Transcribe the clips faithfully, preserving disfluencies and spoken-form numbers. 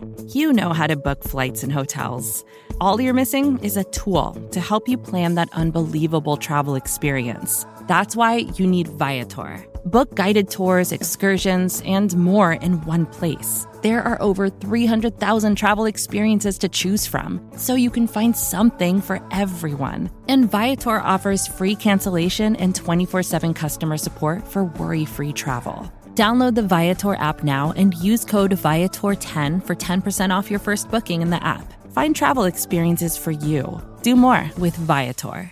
You know how to book flights and hotels. All you're missing is a tool to help you plan that unbelievable travel experience. That's why you need Viator. Book guided tours, excursions, and more in one place. There are over three hundred thousand travel experiences to choose from, so you can find something for everyone. And Viator offers free cancellation and twenty-four seven customer support for worry-free travel. Download the Viator app now and use code Viator ten for ten percent off your first booking in the app. Find travel experiences for you. Do more with Viator.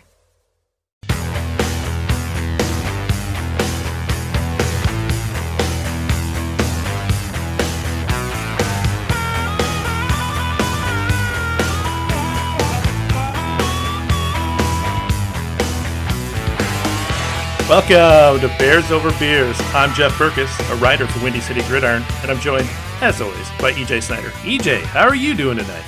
Welcome to Bears Over Beers. I'm Jeff Berkus, a writer for Windy City Gridiron, and I'm joined, as always, by E J Snyder. E J, how are you doing tonight?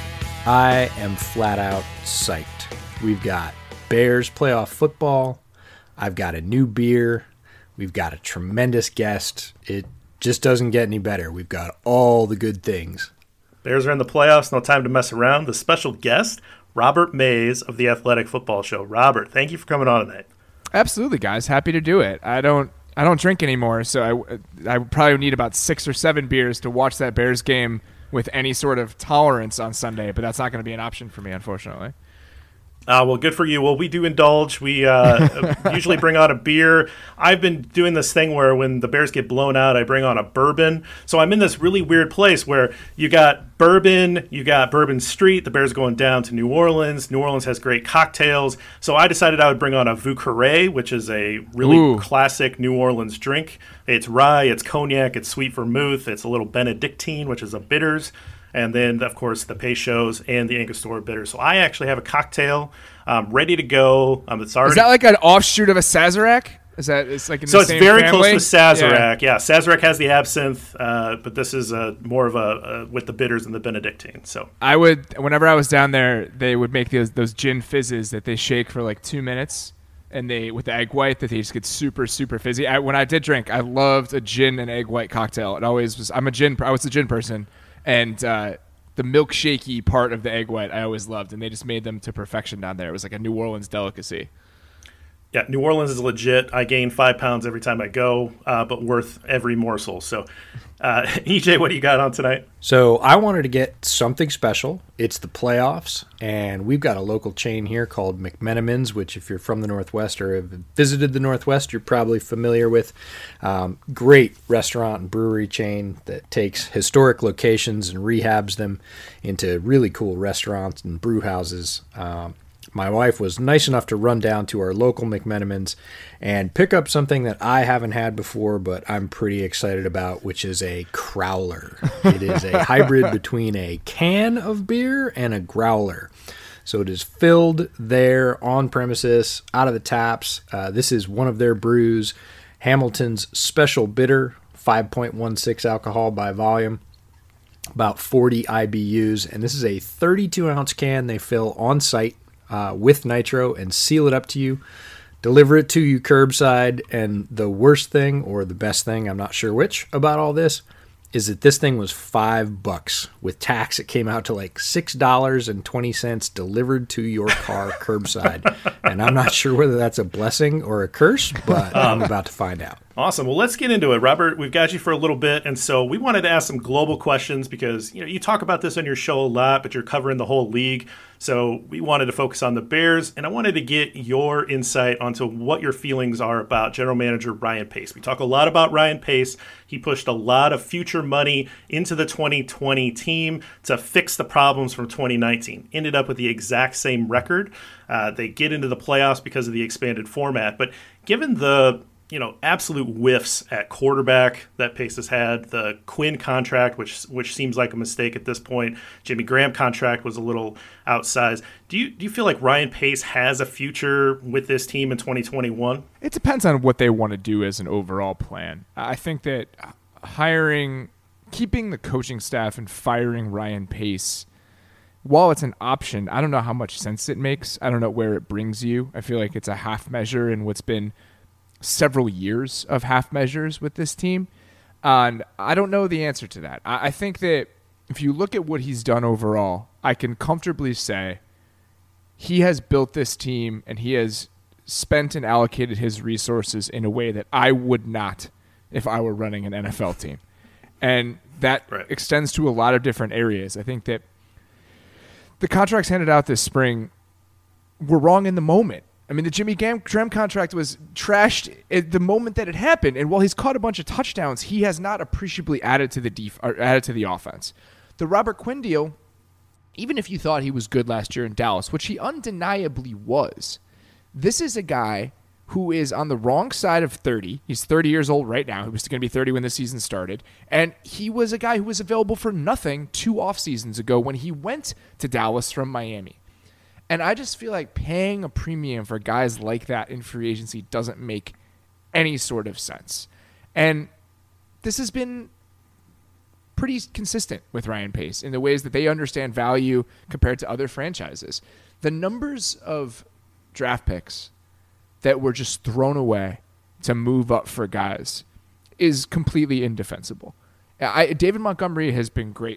I am flat out psyched. We've got Bears playoff football. I've got a new beer. We've got a tremendous guest. It just doesn't get any better. We've got all the good things. Bears are in the playoffs. No time to mess around. The special guest, Robert Mays of the Athletic Football Show. Robert, thank you for coming on tonight. Absolutely, guys. Happy to do it. I don't I don't drink anymore, so I, I probably need about six or seven beers to watch that Bears game with any sort of tolerance on Sunday, but that's not going to be an option for me, unfortunately. Uh, well, good for you. Well, we do indulge. We uh, usually bring on a beer. I've been doing this thing where when the Bears get blown out, I bring on a bourbon. So I'm in this really weird place where you got bourbon, you got Bourbon Street. The Bears going down to New Orleans. New Orleans has great cocktails. So I decided I would bring on a Vieux Carré, which is a really Ooh. classic New Orleans drink. It's rye, it's cognac, it's sweet vermouth, it's a little Benedictine, which is a bitters. And then, of course, the Peychaud's and the Angostura bitter. So I actually have a cocktail um, ready to go. Um, it's already. Is that like an offshoot of a Sazerac? Is that it's like in so the it's same very family? close to Sazerac. Yeah, yeah Sazerac has the absinthe, uh, but this is a, more of a uh, with the bitters and the Benedictine. So I would, whenever I was down there, they would make those those gin fizzes that they shake for like two minutes, and they with the egg white that they just get super super fizzy. I, when I did drink, I loved a gin and egg white cocktail. It always was. I'm a gin. I was a gin person, and. Uh, The milkshakey part of the egg white I always loved, and they just made them to perfection down there. It was like a New Orleans delicacy. Yeah, New Orleans is legit. I gain five pounds every time I go, uh, but worth every morsel. So, uh, E J, what do you got on tonight? So I wanted to get something special. It's the playoffs, and we've got a local chain here called McMenamins, which if you're from the Northwest or have visited the Northwest, you're probably familiar with. Um, great restaurant and brewery chain that takes historic locations and rehabs them into really cool restaurants and brew houses. Um, My wife was nice enough to run down to our local McMenamins and pick up something that I haven't had before, but I'm pretty excited about, which is a growler. It is a hybrid between a can of beer and a growler. So it is filled there on premises, out of the taps. Uh, this is one of their brews, Hamilton's Special Bitter, five point one six alcohol by volume. About forty I B Us, and this is a thirty-two ounce can they fill on site. Uh, with nitro and seal it up to you, deliver it to you curbside. And the worst thing, or the best thing, I'm not sure which, about all this, is that this thing was five bucks. With tax, it came out to like six dollars and twenty cents delivered to your car curbside. And I'm not sure whether that's a blessing or a curse, but I'm about to find out. Awesome. Well, let's get into it. Robert, we've got you for a little bit, and so we wanted to ask some global questions because, you know, you talk about this on your show a lot, but you're covering the whole league. So we wanted to focus on the Bears, and I wanted to get your insight onto what your feelings are about General Manager Ryan Pace. We talk a lot about Ryan Pace. He pushed a lot of future money into the twenty twenty team to fix the problems from twenty nineteen. Ended up with the exact same record. Uh, they get into the playoffs because of the expanded format, but given the you know, absolute whiffs at quarterback that Pace has had. The Quinn contract, which which seems like a mistake at this point. Jimmy Graham contract was a little outsized. Do you do you feel like Ryan Pace has a future with this team in twenty twenty-one? It depends on what they want to do as an overall plan. I think that hiring, keeping the coaching staff and firing Ryan Pace, while it's an option, I don't know how much sense it makes. I don't know where it brings you. I feel like it's a half measure in what's been several years of half measures with this team. And I don't know the answer to that. I think that if you look at what he's done overall, I can comfortably say he has built this team and he has spent and allocated his resources in a way that I would not if I were running an N F L team. And that right. extends to a lot of different areas. I think that the contracts handed out this spring were wrong in the moment. I mean, the Jimmy Graham contract was trashed at the moment that it happened. And while he's caught a bunch of touchdowns, he has not appreciably added to the def- or added to the offense. The Robert Quinn deal, even if you thought he was good last year in Dallas, which he undeniably was, this is a guy who is on the wrong side of thirty. He's thirty years old right now. He was going to be thirty when the season started. And he was a guy who was available for nothing two off seasons ago when he went to Dallas from Miami. And I just feel like paying a premium for guys like that in free agency doesn't make any sort of sense. And this has been pretty consistent with Ryan Pace in the ways that they understand value compared to other franchises. The numbers of draft picks that were just thrown away to move up for guys is completely indefensible. I, David Montgomery has been great.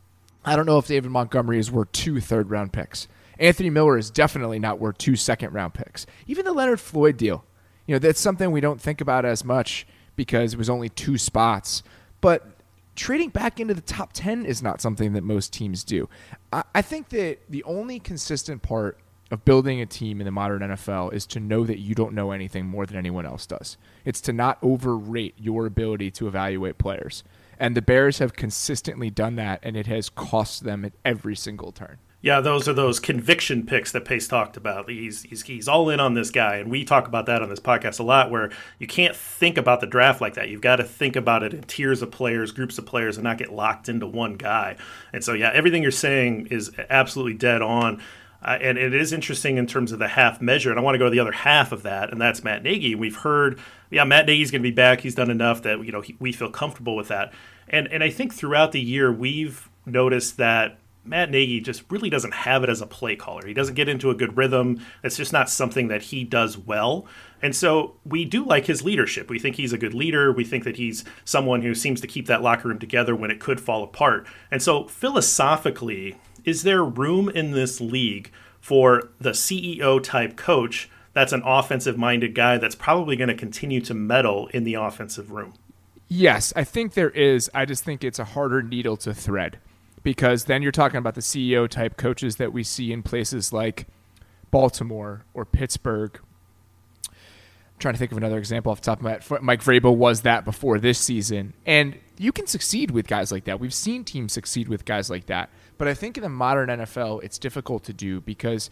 I don't know if David Montgomery is worth two third-round picks. Anthony Miller is definitely not worth two second-round picks. Even the Leonard Floyd deal, you know, that's something we don't think about as much because it was only two spots. But trading back into the top ten is not something that most teams do. I, I think that the only consistent part of building a team in the modern N F L is to know that you don't know anything more than anyone else does. It's to not overrate your ability to evaluate players. And the Bears have consistently done that, and it has cost them at every single turn. Yeah, those are those conviction picks that Pace talked about. He's, he's he's all in on this guy, and we talk about that on this podcast a lot, where you can't think about the draft like that. You've got to think about it in tiers of players, groups of players, and not get locked into one guy. And so, yeah, everything you're saying is absolutely dead on. Uh, and it is interesting in terms of the half measure, and I want to go to the other half of that, and that's Matt Nagy. We've heard, yeah, Matt Nagy's going to be back. He's done enough that, you know, he, we feel comfortable with that. And and I think throughout the year we've noticed that Matt Nagy just really doesn't have it as a play caller. He doesn't get into a good rhythm. It's just not something that he does well. And so we do like his leadership. We think he's a good leader. We think that he's someone who seems to keep that locker room together when it could fall apart. And so philosophically, is there room in this league for the C E O type coach that's an offensive minded guy that's probably going to continue to meddle in the offensive room? Yes, I think there is. I just think it's a harder needle to thread, because then you're talking about the C E O type coaches that we see in places like Baltimore or Pittsburgh. I'm trying to think of another example off the top of my head. Mike Vrabel was that before this season. And you can succeed with guys like that. We've seen teams succeed with guys like that. But I think in the modern N F L, it's difficult to do, because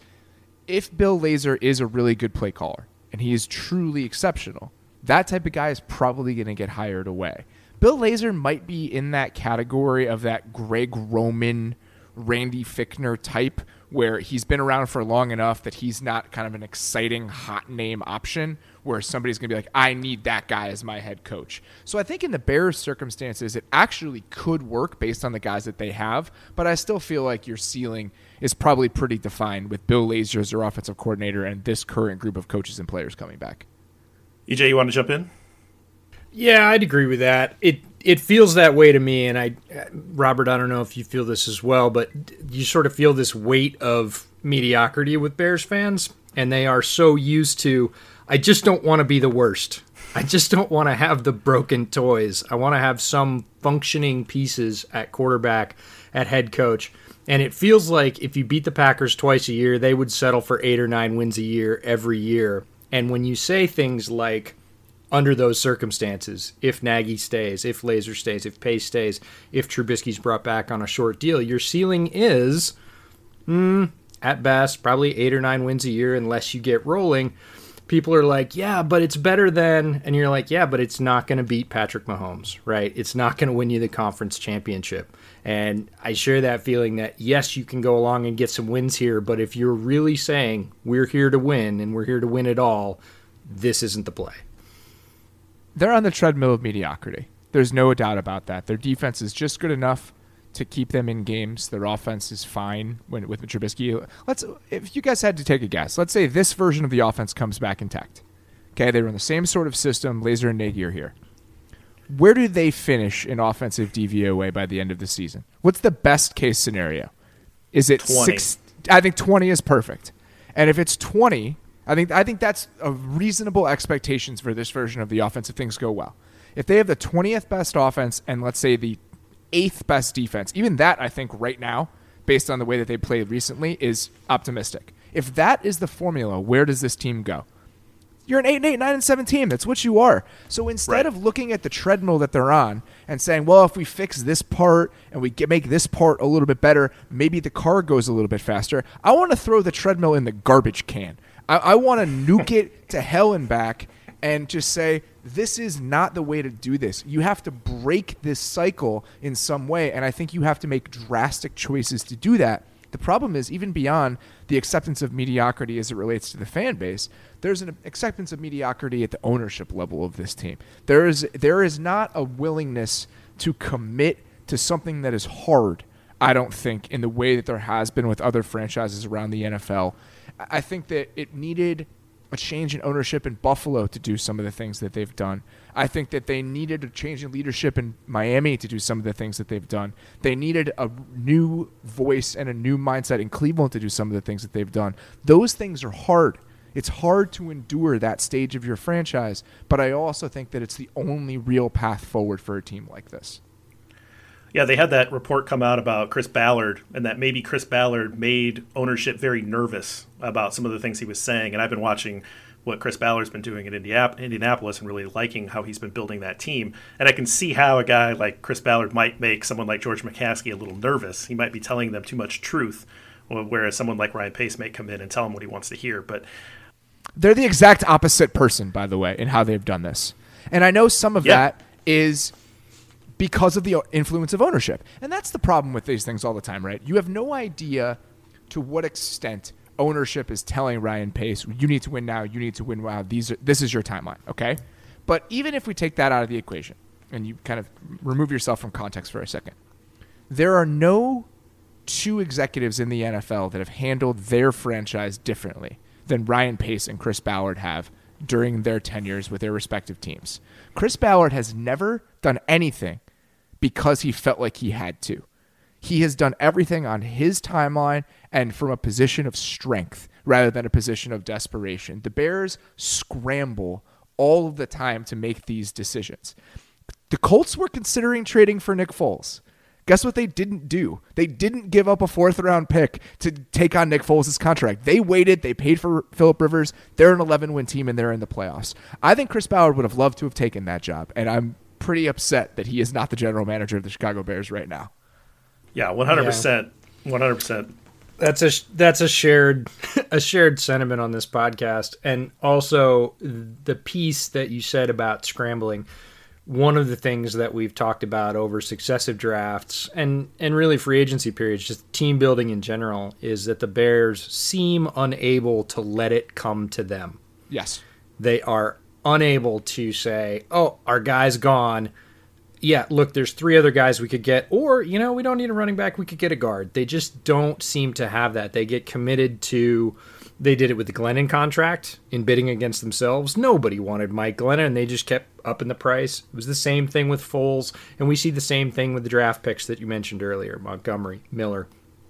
if Bill Lazor is a really good play caller and he is truly exceptional, that type of guy is probably going to get hired away. Bill Lazor might be in that category of that Greg Roman, Randy Fichtner type, where he's been around for long enough that he's not kind of an exciting hot name option where somebody's going to be like, I need that guy as my head coach. So I think in the Bears' circumstances, it actually could work based on the guys that they have, but I still feel like your ceiling is probably pretty defined with Bill Lazor as your offensive coordinator and this current group of coaches and players coming back. E J, you want to jump in? Yeah, I'd agree with that. It it feels that way to me, and I, Robert, I don't know if you feel this as well, but you sort of feel this weight of mediocrity with Bears fans, and they are so used to, I just don't want to be the worst. I just don't want to have the broken toys. I want to have some functioning pieces at quarterback, at head coach. And it feels like if you beat the Packers twice a year, they would settle for eight or nine wins a year every year. And when you say things like, under those circumstances, if Nagy stays, if Lazor stays, if Pace stays, if Trubisky's brought back on a short deal, your ceiling is, mm, at best, probably eight or nine wins a year unless you get rolling. People are like, yeah, but it's better than, and you're like, yeah, but it's not going to beat Patrick Mahomes, right? It's not going to win you the conference championship. And I share that feeling that, yes, you can go along and get some wins here, but if you're really saying we're here to win and we're here to win it all, this isn't the play. They're on the treadmill of mediocrity. There's no doubt about that. Their defense is just good enough to keep them in games. Their offense is fine when, with Trubisky. Let's, if you guys had to take a guess, let's say this version of the offense comes back intact. Okay, they run the same sort of system. Lazor and Nagy are here. where do they finish in offensive D V O A by the end of the season? What's the best case scenario? Is it twenty? six? I think twenty is perfect. And if it's twenty, I think I think that's a reasonable expectations for this version of the offense if things go well. If they have the twentieth best offense and let's say the eighth best defense, even that I think right now, based on the way that they played recently, is optimistic. If that is the formula, where does this team go? You're an eight and eight, nine and seven team. That's what you are. So instead right. of looking at the treadmill that they're on and saying, well, if we fix this part and we get, make this part a little bit better, maybe the car goes a little bit faster. I want to throw the treadmill in the garbage can. I, I want to nuke it to hell and back and just say, this is not the way to do this. You have to break this cycle in some way, and I think you have to make drastic choices to do that. The problem is, even beyond the acceptance of mediocrity as it relates to the fan base, there's an acceptance of mediocrity at the ownership level of this team. There is there is not a willingness to commit to something that is hard, I don't think, in the way that there has been with other franchises around the N F L. I think that it needed a change in ownership in Buffalo to do some of the things that they've done. I think that they needed a change in leadership in Miami to do some of the things that they've done. They needed a new voice and a new mindset in Cleveland to do some of the things that they've done. Those things are hard. It's hard to endure that stage of your franchise, but I also think that it's the only real path forward for a team like this. Yeah, they had that report come out about Chris Ballard, and that maybe Chris Ballard made ownership very nervous about some of the things he was saying. And I've been watching what Chris Ballard's been doing at Indianapolis and really liking how he's been building that team. And I can see how a guy like Chris Ballard might make someone like George McCaskey a little nervous. He might be telling them too much truth, whereas someone like Ryan Pace may come in and tell him what he wants to hear. But they're the exact opposite person, by the way, in how they've done this. And I know some of yeah. that is because of the influence of ownership. And that's the problem with these things all the time, right? You have no idea to what extent ownership is telling Ryan Pace, you need to win now, you need to win now, these are, this is your timeline, okay? But even if we take that out of the equation and you kind of remove yourself from context for a second, there are no two executives in the N F L that have handled their franchise differently than Ryan Pace and Chris Ballard have during their tenures with their respective teams. Chris Ballard has never done anything because he felt like he had to. He has done everything on his timeline and from a position of strength rather than a position of desperation. The Bears scramble all of the time to make these decisions. The Colts were considering trading for Nick Foles. Guess what they didn't do? They didn't give up a fourth-round pick to take on Nick Foles' contract. They waited. They paid for Phillip Rivers. They're an eleven-win team, and they're in the playoffs. I think Chris Ballard would have loved to have taken that job, and I'm pretty upset that he is not the general manager of the Chicago Bears right now. Yeah, one hundred percent. one hundred percent. That's a that's a shared a shared sentiment on this podcast. And also the piece that you said about scrambling, one of the things that we've talked about over successive drafts and, and really free agency periods, just team building in general, is that the Bears seem unable to let it come to them. Yes. They are unable to say, oh, our guy's gone. Yeah, look, there's three other guys we could get. Or, you know, we don't need a running back. We could get a guard. They just don't seem to have that. They get committed to... They did it with the Glennon contract in bidding against themselves. Nobody wanted Mike Glennon, and they just kept upping the price. It was the same thing with Foles, and we see the same thing with the draft picks that you mentioned earlier, Montgomery, Miller.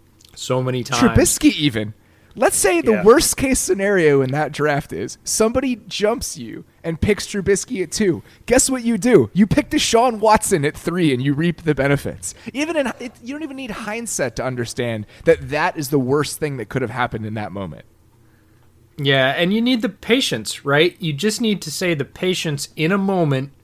So many times. Trubisky even. Let's say the yeah. worst case scenario in that draft is somebody jumps you and picks Trubisky at two. Guess what you do? You pick Deshaun Watson at three and you reap the benefits. Even in it, you don't even need hindsight to understand that that is the worst thing that could have happened in that moment. Yeah, and you need the patience, right? You just need to say the patience in a moment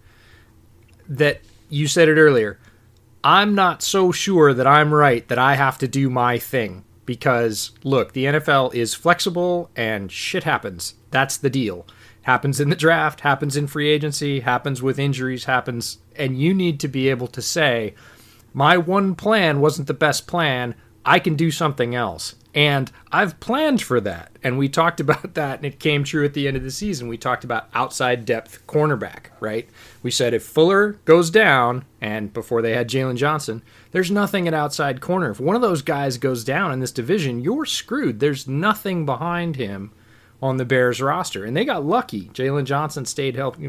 that you said it earlier. I'm not so sure that I'm right that I have to do my thing. Because, look, the N F L is flexible and shit happens. That's the deal. Happens in the draft, happens in free agency, happens with injuries, happens. And you need to be able to say, my one plan wasn't the best plan. I can do something else. And I've planned for that. And we talked about that, and it came true at the end of the season. We talked about outside depth cornerback, right? We said if Fuller goes down, and before they had Jalen Johnson, there's nothing at outside corner. If one of those guys goes down in this division, you're screwed. There's nothing behind him on the Bears roster. And they got lucky. Jalen Johnson stayed healthy,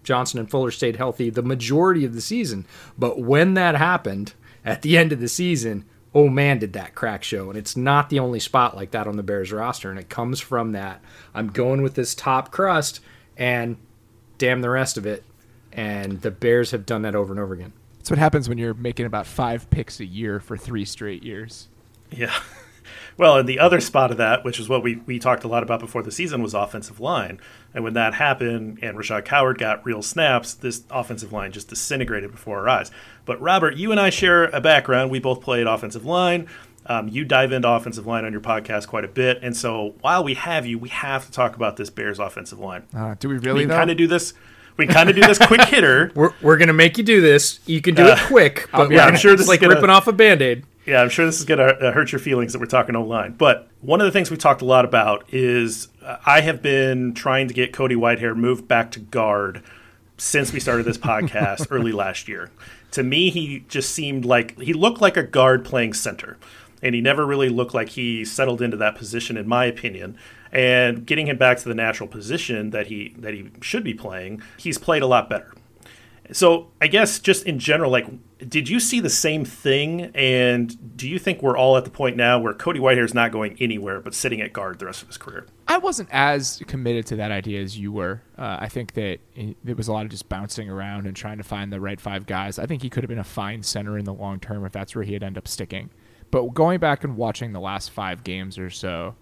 Johnson and Fuller stayed healthy the majority of the season. But when that happened at the end of the season, oh man, did that crack show. And it's not the only spot like that on the Bears roster. And it comes from that. I'm going with this top crust and damn the rest of it. And the Bears have done that over and over again. That's what happens when you're making about five picks a year for three straight years. Yeah. Well, and the other spot of that, which is what we, we talked a lot about before the season, was offensive line. And when that happened and Rashad Coward got real snaps, this offensive line just disintegrated before our eyes. But Robert, you and I share a background. We both played offensive line. Um, you dive into offensive line on your podcast quite a bit. And so while we have you, we have to talk about this Bears offensive line. Uh, do we really, we though? kind of do this. We kind of do this quick hitter. We're, we're going to make you do this. You can do Uh, it quick, but yeah, we're I'm sure this it's is like gonna- ripping off a Band-Aid. Yeah, I'm sure this is going to uh, hurt your feelings that we're talking O-line. But one of the things we talked a lot about is uh, I have been trying to get Cody Whitehair moved back to guard since we started this podcast early last year. To me, he just seemed like he looked like a guard playing center. And he never really looked like he settled into that position, in my opinion. And getting him back to the natural position that he that he should be playing, he's played a lot better. So I guess just in general, like, did you see the same thing? And do you think we're all at the point now where Cody Whitehair is not going anywhere but sitting at guard the rest of his career? I wasn't as committed to that idea as you were. Uh, I think that it, there was a lot of just bouncing around and trying to find the right five guys. I think he could have been a fine center in the long term if that's where he had ended up sticking. But going back and watching the last five games or so,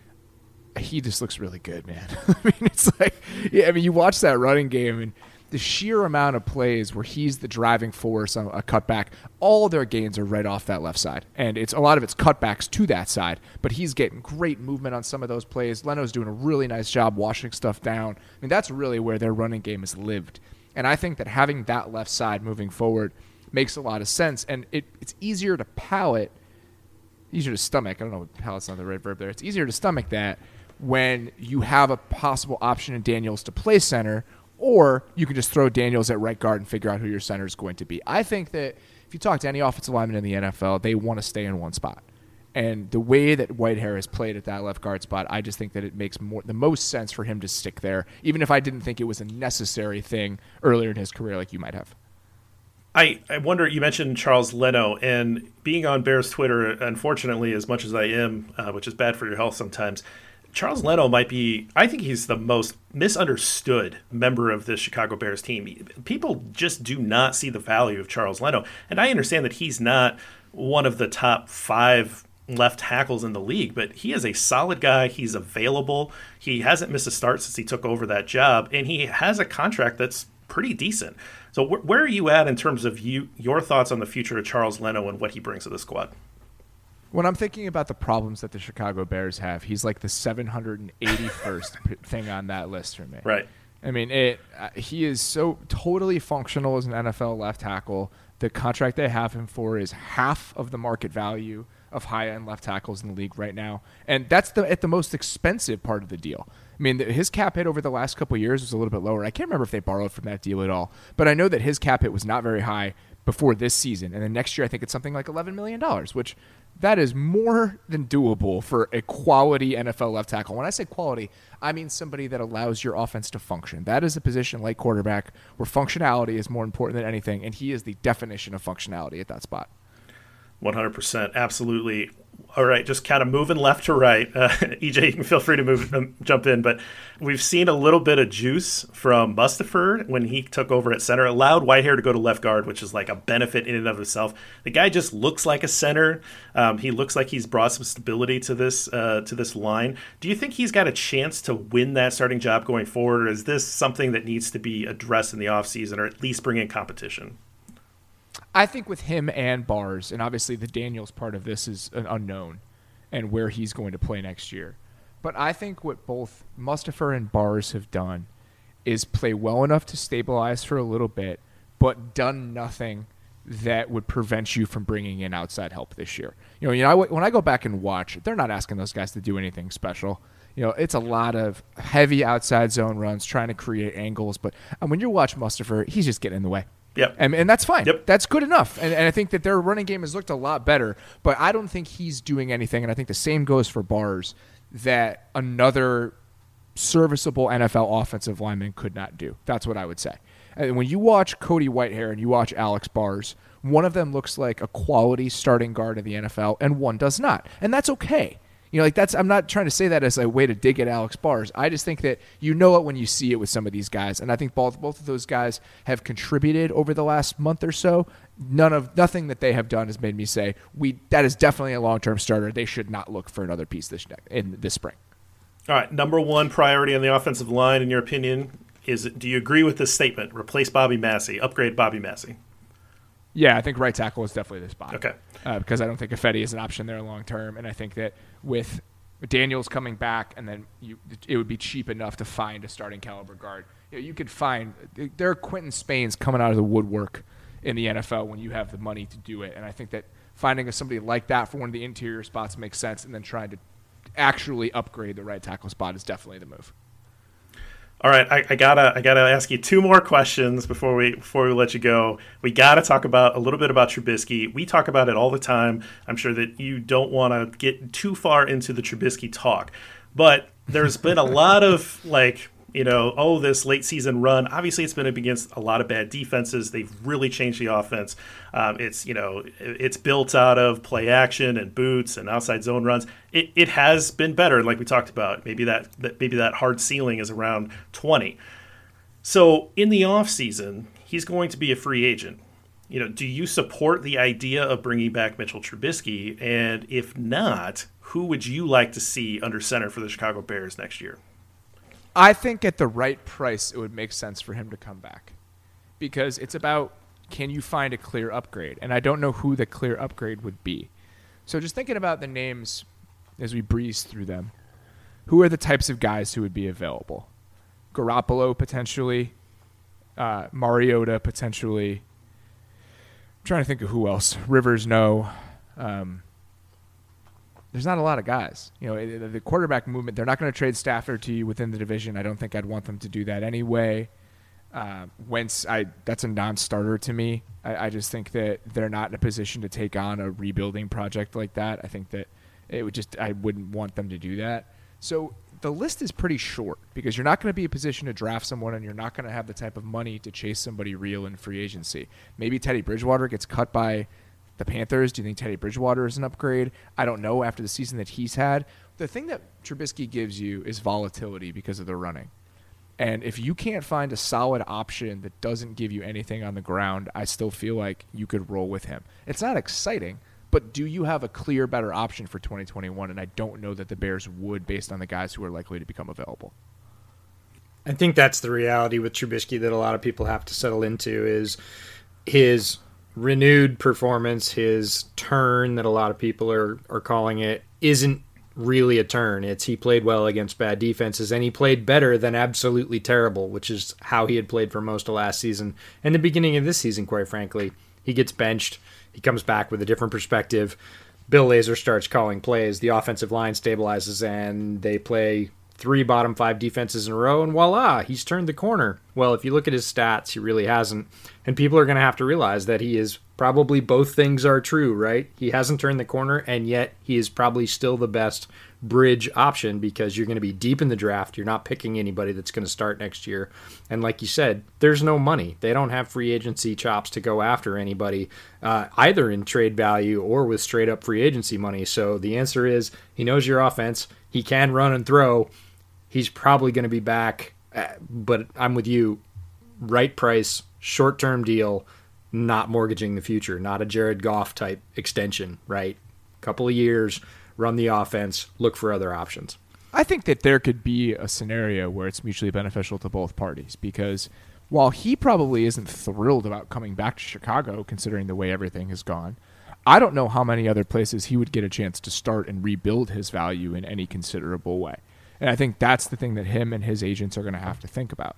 he just looks really good, man. I mean, it's like, yeah, I mean, you watch that running game and the sheer amount of plays where he's the driving force on a cutback, all their gains are right off that left side. And it's a lot of it's cutbacks to that side, but he's getting great movement on some of those plays. Leno's doing a really nice job washing stuff down. I mean, that's really where their running game has lived. And I think that having that left side moving forward makes a lot of sense. And it, it's easier to palate, easier to stomach. I don't know, palate's not the right verb there. It's easier to stomach that when you have a possible option in Daniels to play center, or you can just throw Daniels at right guard and figure out who your center is going to be. I think that if you talk to any offensive lineman in the N F L, they want to stay in one spot. And the way that Whitehair has played at that left guard spot, I just think that it makes more the most sense for him to stick there, even if I didn't think it was a necessary thing earlier in his career like you might have. I, I wonder, you mentioned Charles Leno, and being on Bears Twitter, unfortunately, as much as I am, uh, which is bad for your health sometimes, Charles Leno might be, I think he's the most misunderstood member of the Chicago Bears team. People just do not see the value of Charles Leno. And I understand that he's not one of the top five left tackles in the league, but he is a solid guy. He's available. He hasn't missed a start since he took over that job, and he has a contract that's pretty decent. So wh- where are you at in terms of you your thoughts on the future of Charles Leno and what he brings to the squad? When I'm thinking about the problems that the Chicago Bears have, he's like the seven hundred eighty-first thing on that list for me. Right. I mean, it. Uh, he is so totally functional as an N F L left tackle. The contract they have him for is half of the market value of high-end left tackles in the league right now, and that's the at the most expensive part of the deal. I mean, the, his cap hit over the last couple of years was a little bit lower. I can't remember if they borrowed from that deal at all, but I know that his cap hit was not very high before this season, and then next year I think it's something like eleven million dollars, which that is more than doable for a quality N F L left tackle. When I say quality, I mean somebody that allows your offense to function. That is a position like quarterback where functionality is more important than anything, and he is the definition of functionality at that spot. one hundred percent. Absolutely. All right, just kind of moving left to right. Uh, E J, you can feel free to move, um, jump in, but we've seen a little bit of juice from Mustipher when he took over at center, allowed Whitehair to go to left guard, which is like a benefit in and of itself. The guy just looks like a center. Um, he looks like he's brought some stability to this uh, to this line. Do you think he's got a chance to win that starting job going forward, or is this something that needs to be addressed in the offseason, or at least bring in competition? I think with him and Bars, and obviously the Daniels part of this is an unknown and where he's going to play next year. But I think what both Mustipher and Bars have done is play well enough to stabilize for a little bit, but done nothing that would prevent you from bringing in outside help this year. You know, you know, when I go back and watch, they're not asking those guys to do anything special. You know, it's a lot of heavy outside zone runs, trying to create angles. But um, when you watch Mustipher, he's just getting in the way. Yep. And, and that's fine. Yep. That's good enough. And, and I think that their running game has looked a lot better, but I don't think he's doing anything. And I think the same goes for Bars that another serviceable N F L offensive lineman could not do. That's what I would say. And when you watch Cody Whitehair and you watch Alex Bars, one of them looks like a quality starting guard in the N F L, and one does not. And that's okay. You know, like that's, I'm not trying to say that as a way to dig at Alex Bars. I just think that you know it when you see it with some of these guys. And I think both both of those guys have contributed over the last month or so. None of nothing that they have done has made me say we that is definitely a long-term starter. They should not look for another piece this in this spring. All right, number one priority on the offensive line, in your opinion, is do you agree with this statement? Replace Bobby Massey, upgrade Bobby Massey. Yeah, I think right tackle is definitely the spot. Okay. Uh, because I don't think Ifedi is an option there long term, and I think that with Daniels coming back, and then you, it would be cheap enough to find a starting caliber guard. You know, you could find there are Quentin Spains coming out of the woodwork in the N F L when you have the money to do it, and I think that finding a, somebody like that for one of the interior spots makes sense, and then trying to actually upgrade the right tackle spot is definitely the move. All right, I, I gotta I gotta ask you two more questions before we before we let you go. We gotta talk about a little bit about Trubisky. We talk about it all the time. I'm sure that you don't want to get too far into the Trubisky talk, but there's been a lot of like you know oh this late season run. Obviously, it's been up against a lot of bad defenses. They've really changed the offense. Um, it's you know it's built out of play action and boots and outside zone runs. It it has been better, like we talked about. Maybe that, that maybe that hard ceiling is around twenty. So in the offseason, he's going to be a free agent. You know, do you support the idea of bringing back Mitchell Trubisky? And if not, who would you like to see under center for the Chicago Bears next year? I think at the right price, it would make sense for him to come back because it's about can you find a clear upgrade? And I don't know who the clear upgrade would be. So just thinking about the names as we breeze through them, who are the types of guys who would be available? Garoppolo potentially, uh, Mariota potentially. I'm trying to think of who else. Rivers, no. Um, There's not a lot of guys. You know, the quarterback movement, they're not going to trade Stafford to you within the division. I don't think I'd want them to do that anyway. Uh, Wentz, I that's a non-starter to me. I, I just think that they're not in a position to take on a rebuilding project like that. I think that it would just, I wouldn't want them to do that. So the list is pretty short because you're not going to be in a position to draft someone and you're not going to have the type of money to chase somebody real in free agency. Maybe Teddy Bridgewater gets cut by the Panthers. Do you think Teddy Bridgewater is an upgrade? I don't know after the season that he's had. The thing that Trubisky gives you is volatility because of the running. And if you can't find a solid option that doesn't give you anything on the ground, I still feel like you could roll with him. It's not exciting, but do you have a clear, better option for twenty twenty-one? And I don't know that the Bears would based on the guys who are likely to become available. I think that's the reality with Trubisky that a lot of people have to settle into is his renewed performance, his turn that a lot of people are, are calling it, isn't really a turn. It's he played well against bad defenses, and he played better than absolutely terrible, which is how he had played for most of last season and the beginning of this season, quite frankly. He gets benched. He comes back with a different perspective. Bill Lazor starts calling plays. The offensive line stabilizes, and they play three bottom five defenses in a row, and voila, he's turned the corner. Well, if you look at his stats, he really hasn't. And people are going to have to realize that he is probably both things are true, right? He hasn't turned the corner, and yet he is probably still the best bridge option because you're going to be deep in the draft. You're not picking anybody that's going to start next year. And like you said, there's no money. They don't have free agency chops to go after anybody, uh, either in trade value or with straight up free agency money. So the answer is he knows your offense. He can run and throw. He's probably going to be back, but I'm with you. Right price, short-term deal, not mortgaging the future, not a Jared Goff type extension, right? Couple of years, run the offense, look for other options. I think that there could be a scenario where it's mutually beneficial to both parties because while he probably isn't thrilled about coming back to Chicago considering the way everything has gone, I don't know how many other places he would get a chance to start and rebuild his value in any considerable way. And I think that's the thing that him and his agents are going to have to think about.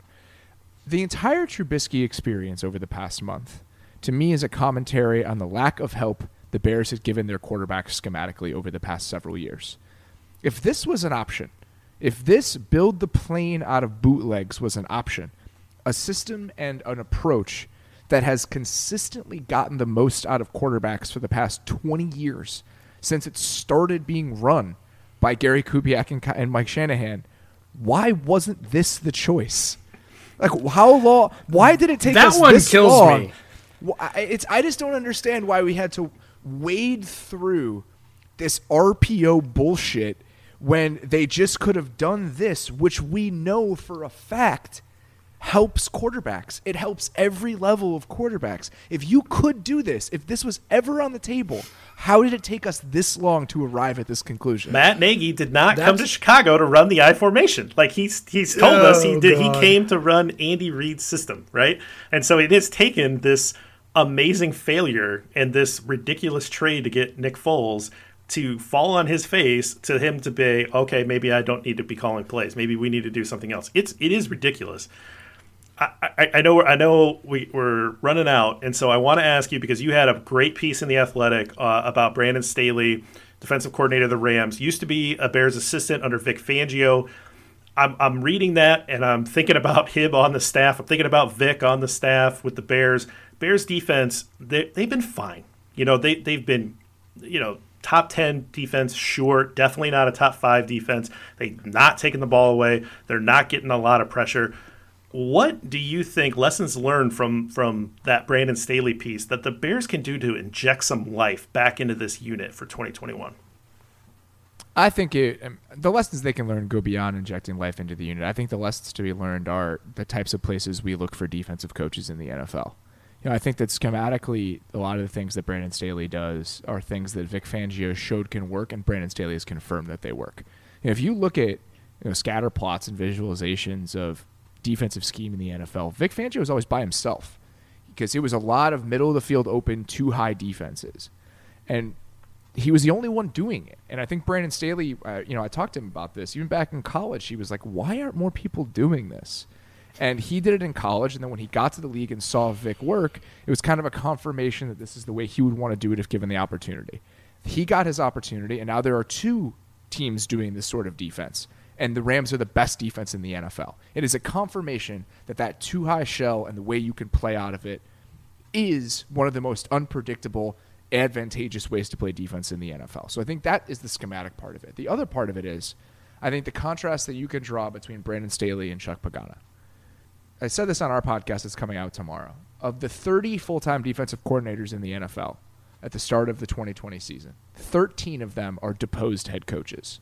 The entire Trubisky experience over the past month, to me, is a commentary on the lack of help the Bears have given their quarterback schematically over the past several years. If this was an option, if this build the plane out of bootlegs was an option, a system and an approach that has consistently gotten the most out of quarterbacks for the past twenty years since it started being run by Gary Kubiak and, and Mike Shanahan, why wasn't this the choice? Like, how long? Why did it take that us one this kills long? me. It's I just don't understand why we had to wade through this R P O bullshit when they just could have done this, which we know for a fact helps quarterbacks. It helps every level of quarterbacks. If you could do this, if this was ever on the table, how did it take us this long to arrive at this conclusion? Matt Nagy did not That's... come to Chicago to run the I formation. Like he's he's told oh, us he did. God. He came to run Andy Reid's system, right? And so it has taken this amazing failure and this ridiculous trade to get Nick Foles to fall on his face to him to be, okay, maybe I don't need to be calling plays. Maybe we need to do something else. It's it is ridiculous. I, I, I know I know we, we're running out, and so I want to ask you, because you had a great piece in The Athletic uh, about Brandon Staley, defensive coordinator of the Rams, used to be a Bears assistant under Vic Fangio. I'm, I'm reading that, and I'm thinking about him on the staff. I'm thinking about Vic on the staff with the Bears. Bears defense, they, they've been fine. You know, they, they've been, you know, top ten defense, sure. Definitely not a top five defense. They've not taken the ball away. They're not getting a lot of pressure. What do you think, lessons learned from, from that Brandon Staley piece, that the Bears can do to inject some life back into this unit for twenty twenty-one? I think it, um, the lessons they can learn go beyond injecting life into the unit. I think the lessons to be learned are the types of places we look for defensive coaches in the N F L. You know, I think that schematically, a lot of the things that Brandon Staley does are things that Vic Fangio showed can work, and Brandon Staley has confirmed that they work. You know, if you look at you know, scatter plots and visualizations of defensive scheme in the N F L, Vic Fangio was always by himself because it was a lot of middle of the field open, too high defenses. And he was the only one doing it. And I think Brandon Staley, uh, you know, I talked to him about this. Even back in college, he was like, why aren't more people doing this? And he did it in college, and then when he got to the league and saw Vic work, it was kind of a confirmation that this is the way he would want to do it if given the opportunity. He got his opportunity, and now there are two teams doing this sort of defense, and the Rams are the best defense in the N F L. It is a confirmation that that too-high shell and the way you can play out of it is one of the most unpredictable, advantageous ways to play defense in the N F L. So I think that is the schematic part of it. The other part of it is, I think the contrast that you can draw between Brandon Staley and Chuck Pagano. I said this on our podcast that's coming out tomorrow. Of the thirty full-time defensive coordinators in the N F L at the start of the twenty twenty season, thirteen of them are deposed head coaches.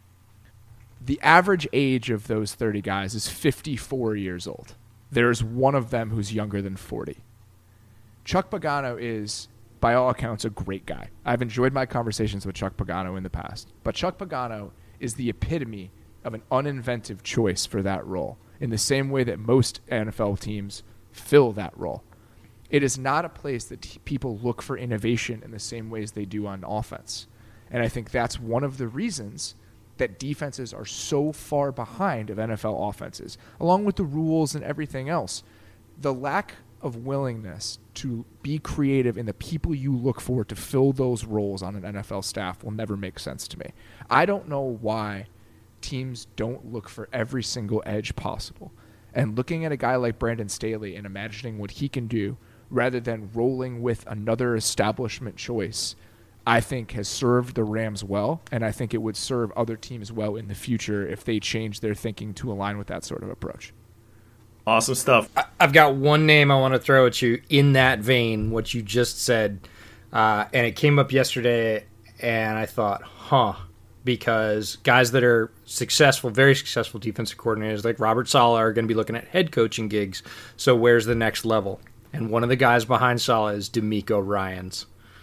The average age of those thirty guys is fifty-four years old. There's one of them who's younger than forty. Chuck Pagano is, by all accounts, a great guy. I've enjoyed my conversations with Chuck Pagano in the past. But Chuck Pagano is the epitome of an uninventive choice for that role, in the same way that most N F L teams fill that role. It is not a place that t- people look for innovation in the same ways they do on offense. And I think that's one of the reasons that defenses are so far behind of N F L offenses, along with the rules and everything else. The lack of willingness to be creative in the people you look for to fill those roles on an N F L staff will never make sense to me. I don't know why teams don't look for every single edge possible. And looking at a guy like Brandon Staley and imagining what he can do rather than rolling with another establishment choice, I think has served the Rams well, and I think it would serve other teams well in the future if they change their thinking to align with that sort of approach. Awesome stuff. I've got one name I want to throw at you in that vein, what you just said, uh, and it came up yesterday, and I thought, huh, because guys that are successful, very successful defensive coordinators like Robert Saleh are going to be looking at head coaching gigs. So where's the next level? And one of the guys behind Saleh is DeMeco Ryans.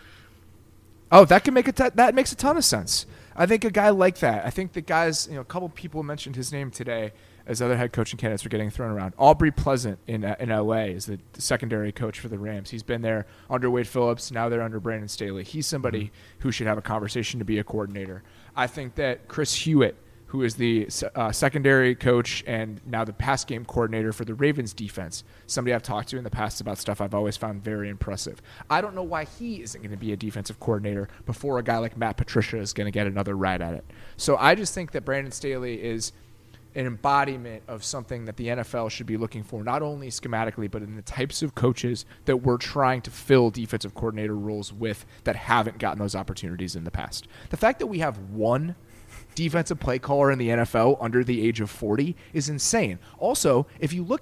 Oh, that can make a t- that makes a ton of sense. I think a guy like that. I think the guys, you know, a couple people mentioned his name today as other head coaching candidates are getting thrown around. Aubrey Pleasant in uh, in L A is the, the secondary coach for the Rams. He's been there under Wade Phillips. Now they're under Brandon Staley. He's somebody who should have a conversation to be a coordinator. I think that Chris Hewitt, who is the uh, secondary coach and now the pass game coordinator for the Ravens defense, somebody I've talked to in the past about stuff I've always found very impressive. I don't know why he isn't going to be a defensive coordinator before a guy like Matt Patricia is going to get another ride at it. So I just think that Brandon Staley is an embodiment of something that the N F L should be looking for, not only schematically, but in the types of coaches that we're trying to fill defensive coordinator roles with that haven't gotten those opportunities in the past. The fact that we have one defensive play caller in the N F L under the age of forty is insane. Also, if you look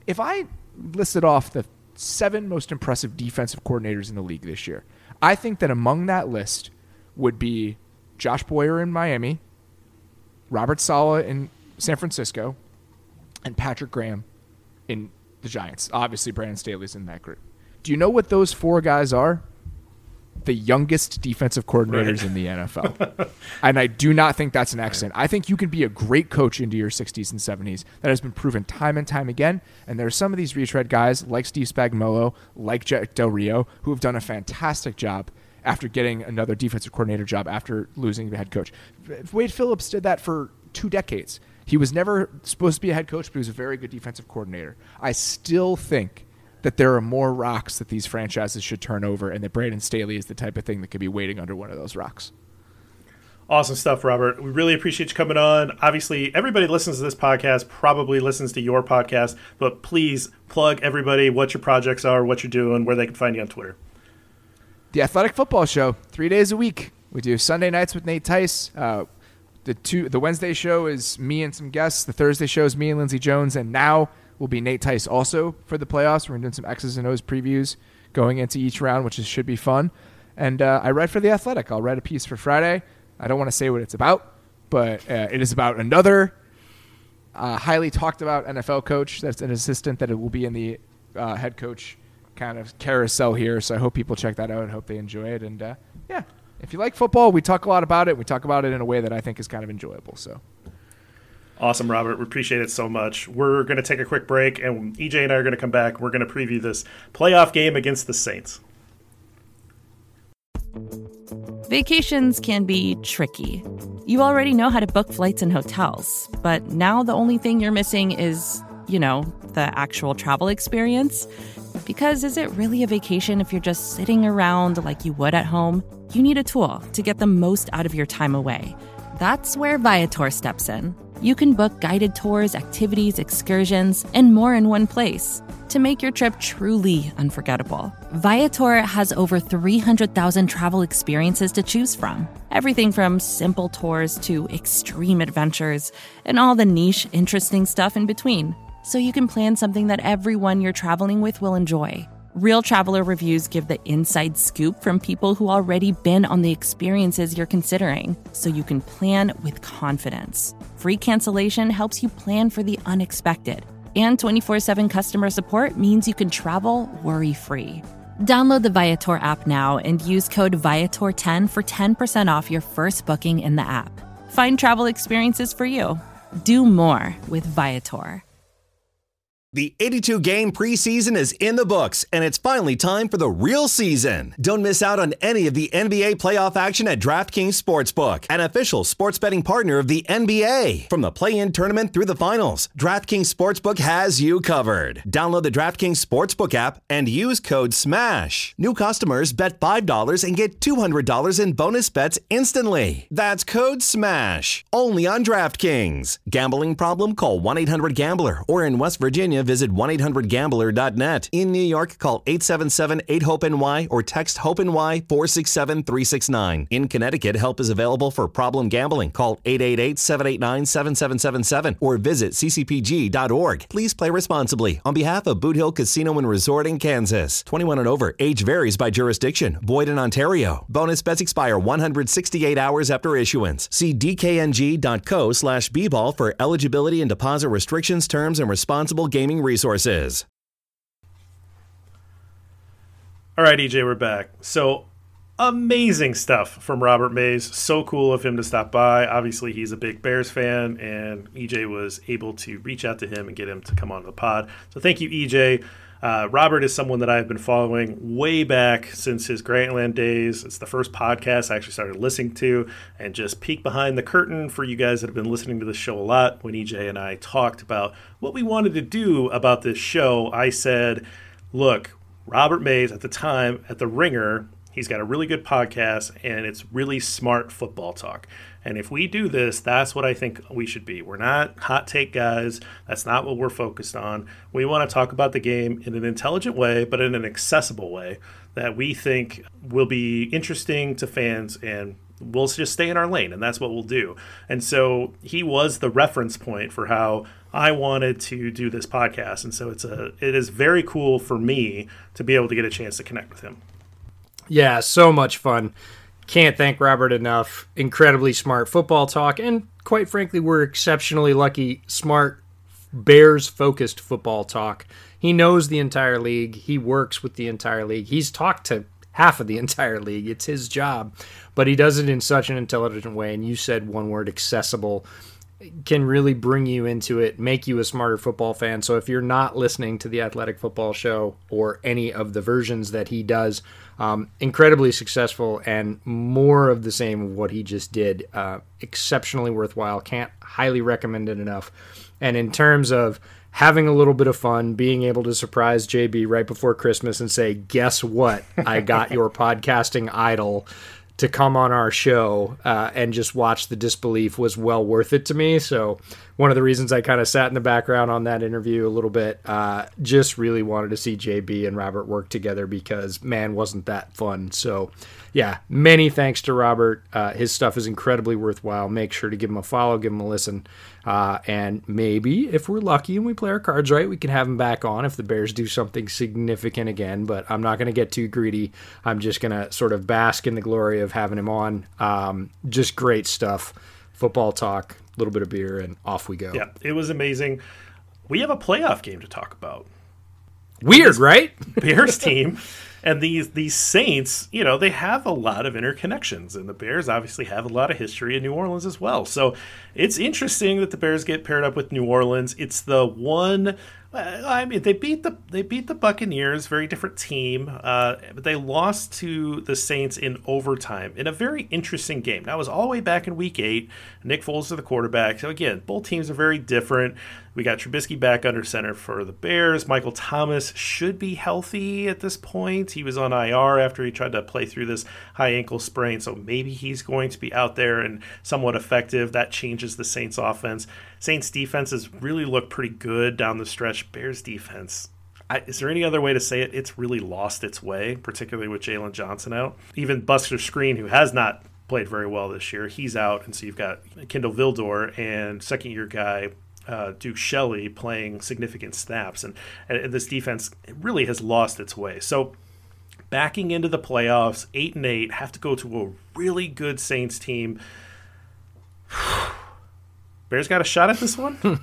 if I listed off the seven most impressive defensive coordinators in the league this year, I think that among that list would be Josh Boyer in Miami, Robert Saleh in San Francisco, and Patrick Graham in the Giants. Obviously, Brandon Staley's in that group. Do you know what those four guys are? The youngest defensive coordinators right. in the N F L. And I do not think that's an accident. I think you can be a great coach into your sixties and seventies. That has been proven time and time again. And there are some of these retread guys like Steve Spagnuolo, like Jack Del Rio, who have done a fantastic job after getting another defensive coordinator job after losing the head coach. Wade Phillips did that for two decades. He was never supposed to be a head coach, but he was a very good defensive coordinator. I still think that there are more rocks that these franchises should turn over, and that Brandon Staley is the type of thing that could be waiting under one of those rocks. Awesome stuff, Robert. We really appreciate you coming on. Obviously, everybody listens to this podcast, probably listens to your podcast, but please plug everybody what your projects are, what you're doing, where they can find you on Twitter. The Athletic Football Show, three days a week. We do Sunday nights with Nate Tice. Uh, the two, the Wednesday show is me and some guests. The Thursday show is me and Lindsey Jones, and now will be Nate Tice also for the playoffs. We're doing some X's and O's previews going into each round, which is, should be fun. And uh, I write for The Athletic. I'll write a piece for Friday. I don't want to say what it's about, but uh, it is about another uh, highly talked about N F L coach that's an assistant that it will be in the uh, head coach kind of carousel here. So I hope people check that out and hope they enjoy it. And uh, yeah, if you like football, we talk a lot about it. We talk about it in a way that I think is kind of enjoyable. So. Awesome, Robert. We appreciate it so much. We're going to take a quick break, and E J and I are going to come back. We're going to preview this playoff game against the Saints. Vacations can be tricky. You already know how to book flights and hotels, but now the only thing you're missing is, you know, the actual travel experience. Because is it really a vacation if you're just sitting around like you would at home? You need a tool to get the most out of your time away. That's where Viator steps in. You can book guided tours, activities, excursions, and more in one place to make your trip truly unforgettable. Viator has over three hundred thousand travel experiences to choose from. Everything from simple tours to extreme adventures and all the niche, interesting stuff in between. So you can plan something that everyone you're traveling with will enjoy. Real traveler reviews give the inside scoop from people who already been on the experiences you're considering, so you can plan with confidence. Free cancellation helps you plan for the unexpected. And twenty-four seven customer support means you can travel worry-free. Download the Viator app now and use code Viator ten for ten percent off your first booking in the app. Find travel experiences for you. Do more with Viator. The eighty-two game preseason is in the books, and it's finally time for the real season. Don't miss out on any of the N B A playoff action at DraftKings Sportsbook, an official sports betting partner of the N B A. From the play-in tournament through the finals, DraftKings Sportsbook has you covered. Download the DraftKings Sportsbook app and use code SMASH. New customers bet five dollars and get two hundred dollars in bonus bets instantly. That's code SMASH. Only on DraftKings. Gambling problem? Call one eight hundred gambler, or in West Virginia, visit one eight hundred gambler dot net. In New York, call eight seven seven eight hope N Y or text HOPE-NY four six seven three six nine. In Connecticut, help is available for problem gambling. Call eight eight eight seven eight nine seven seven seven seven or visit c c p g dot org. Please play responsibly. On behalf of Boot Hill Casino and Resort in Kansas. twenty-one and over. Age varies by jurisdiction. Void in Ontario. Bonus bets expire one hundred sixty-eight hours after issuance. See d k n g dot co slash b ball for eligibility and deposit restrictions, terms, and responsible gaming resources. All right, E J, we're back. So amazing stuff from Robert Mays. So cool of him to stop by. Obviously, he's a big Bears fan, and E J was able to reach out to him and get him to come on the pod. So thank you, E J. Uh, Robert is someone that I've been following way back since his Grantland days. It's the first podcast I actually started listening to, and just peek behind the curtain for you guys that have been listening to this show a lot. When E J and I talked about what we wanted to do about this show, I said, look, Robert Mays at the time at The Ringer, he's got a really good podcast, and it's really smart football talk. And if we do this, that's what I think we should be. We're not hot take guys. That's not what we're focused on. We want to talk about the game in an intelligent way, but in an accessible way that we think will be interesting to fans and we'll just stay in our lane, and that's what we'll do. And so he was the reference point for how I wanted to do this podcast. And so it's a it is very cool for me to be able to get a chance to connect with him. Yeah, so much fun. Can't thank Robert enough. Incredibly smart football talk, and quite frankly, we're exceptionally lucky, smart, Bears-focused football talk. He knows the entire league. He works with the entire league. He's talked to half of the entire league. It's his job, but he does it in such an intelligent way. And you said one word, accessible, can really bring you into it, make you a smarter football fan. So if you're not listening to the Athletic Football Show or any of the versions that he does, um, incredibly successful and more of the same of what he just did. Uh, exceptionally worthwhile. Can't highly recommend it enough. And in terms of having a little bit of fun, being able to surprise J B right before Christmas and say, guess what? I got your podcasting idol to come on our show uh, and just watch the disbelief was well worth it to me. So one of the reasons I kind of sat in the background on that interview a little bit, uh, just really wanted to see J B and Robert work together because, man, wasn't that fun. So, yeah, many thanks to Robert. Uh, his stuff is incredibly worthwhile. Make sure to give him a follow, give him a listen. Uh, and maybe, if we're lucky and we play our cards right, we can have him back on if the Bears do something significant again. But I'm not going to get too greedy. I'm just going to sort of bask in the glory of having him on. Um, just great stuff. Football talk, a little bit of beer, and off we go. Yeah, it was amazing. We have a playoff game to talk about. Weird, right? Bears team and these these Saints, you know, they have a lot of interconnections, and the Bears obviously have a lot of history in New Orleans as well. So it's interesting that the Bears get paired up with New Orleans. It's the one. I mean, they beat the they beat the Buccaneers, very different team, uh, but they lost to the Saints in overtime in a very interesting game. That was all the way back in Week Eight. Nick Foles to the quarterback. So again, both teams are very different. We got Trubisky back under center for the Bears. Michael Thomas should be healthy at this point. He was on I R after he tried to play through this high ankle sprain, so maybe he's going to be out there and somewhat effective. That changes the Saints offense. Saints defense has really looked pretty good down the stretch. Bears defense, I, is there any other way to say it? It's really lost its way, particularly with Jalen Johnson out. Even Buster Skrine, who has not played very well this year, he's out. And so you've got Kindle Vildor and second-year guy uh, Duke Shelley playing significant snaps. And, and this defense really has lost its way. So backing into the playoffs, eight and eight, have to go to a really good Saints team. Bears got a shot at this one?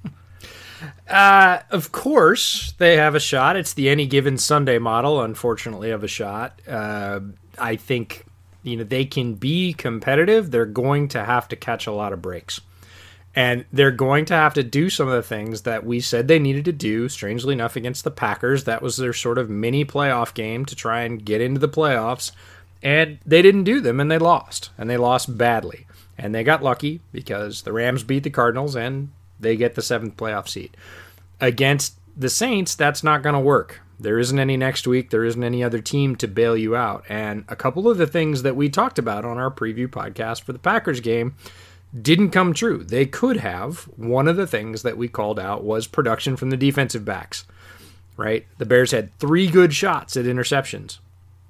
uh, of course, they have a shot. It's the any given Sunday model, unfortunately, of a shot. Uh, I think you know they can be competitive. They're going to have to catch a lot of breaks. And they're going to have to do some of the things that we said they needed to do, strangely enough, against the Packers. That was their sort of mini playoff game to try and get into the playoffs. And they didn't do them, and they lost. And they lost badly. And they got lucky because the Rams beat the Cardinals, and they get the seventh playoff seed. Against the Saints, that's not going to work. There isn't any next week. There isn't any other team to bail you out. And a couple of the things that we talked about on our preview podcast for the Packers game didn't come true. They could have. One of the things that we called out was production from the defensive backs, right? The Bears had three good shots at interceptions.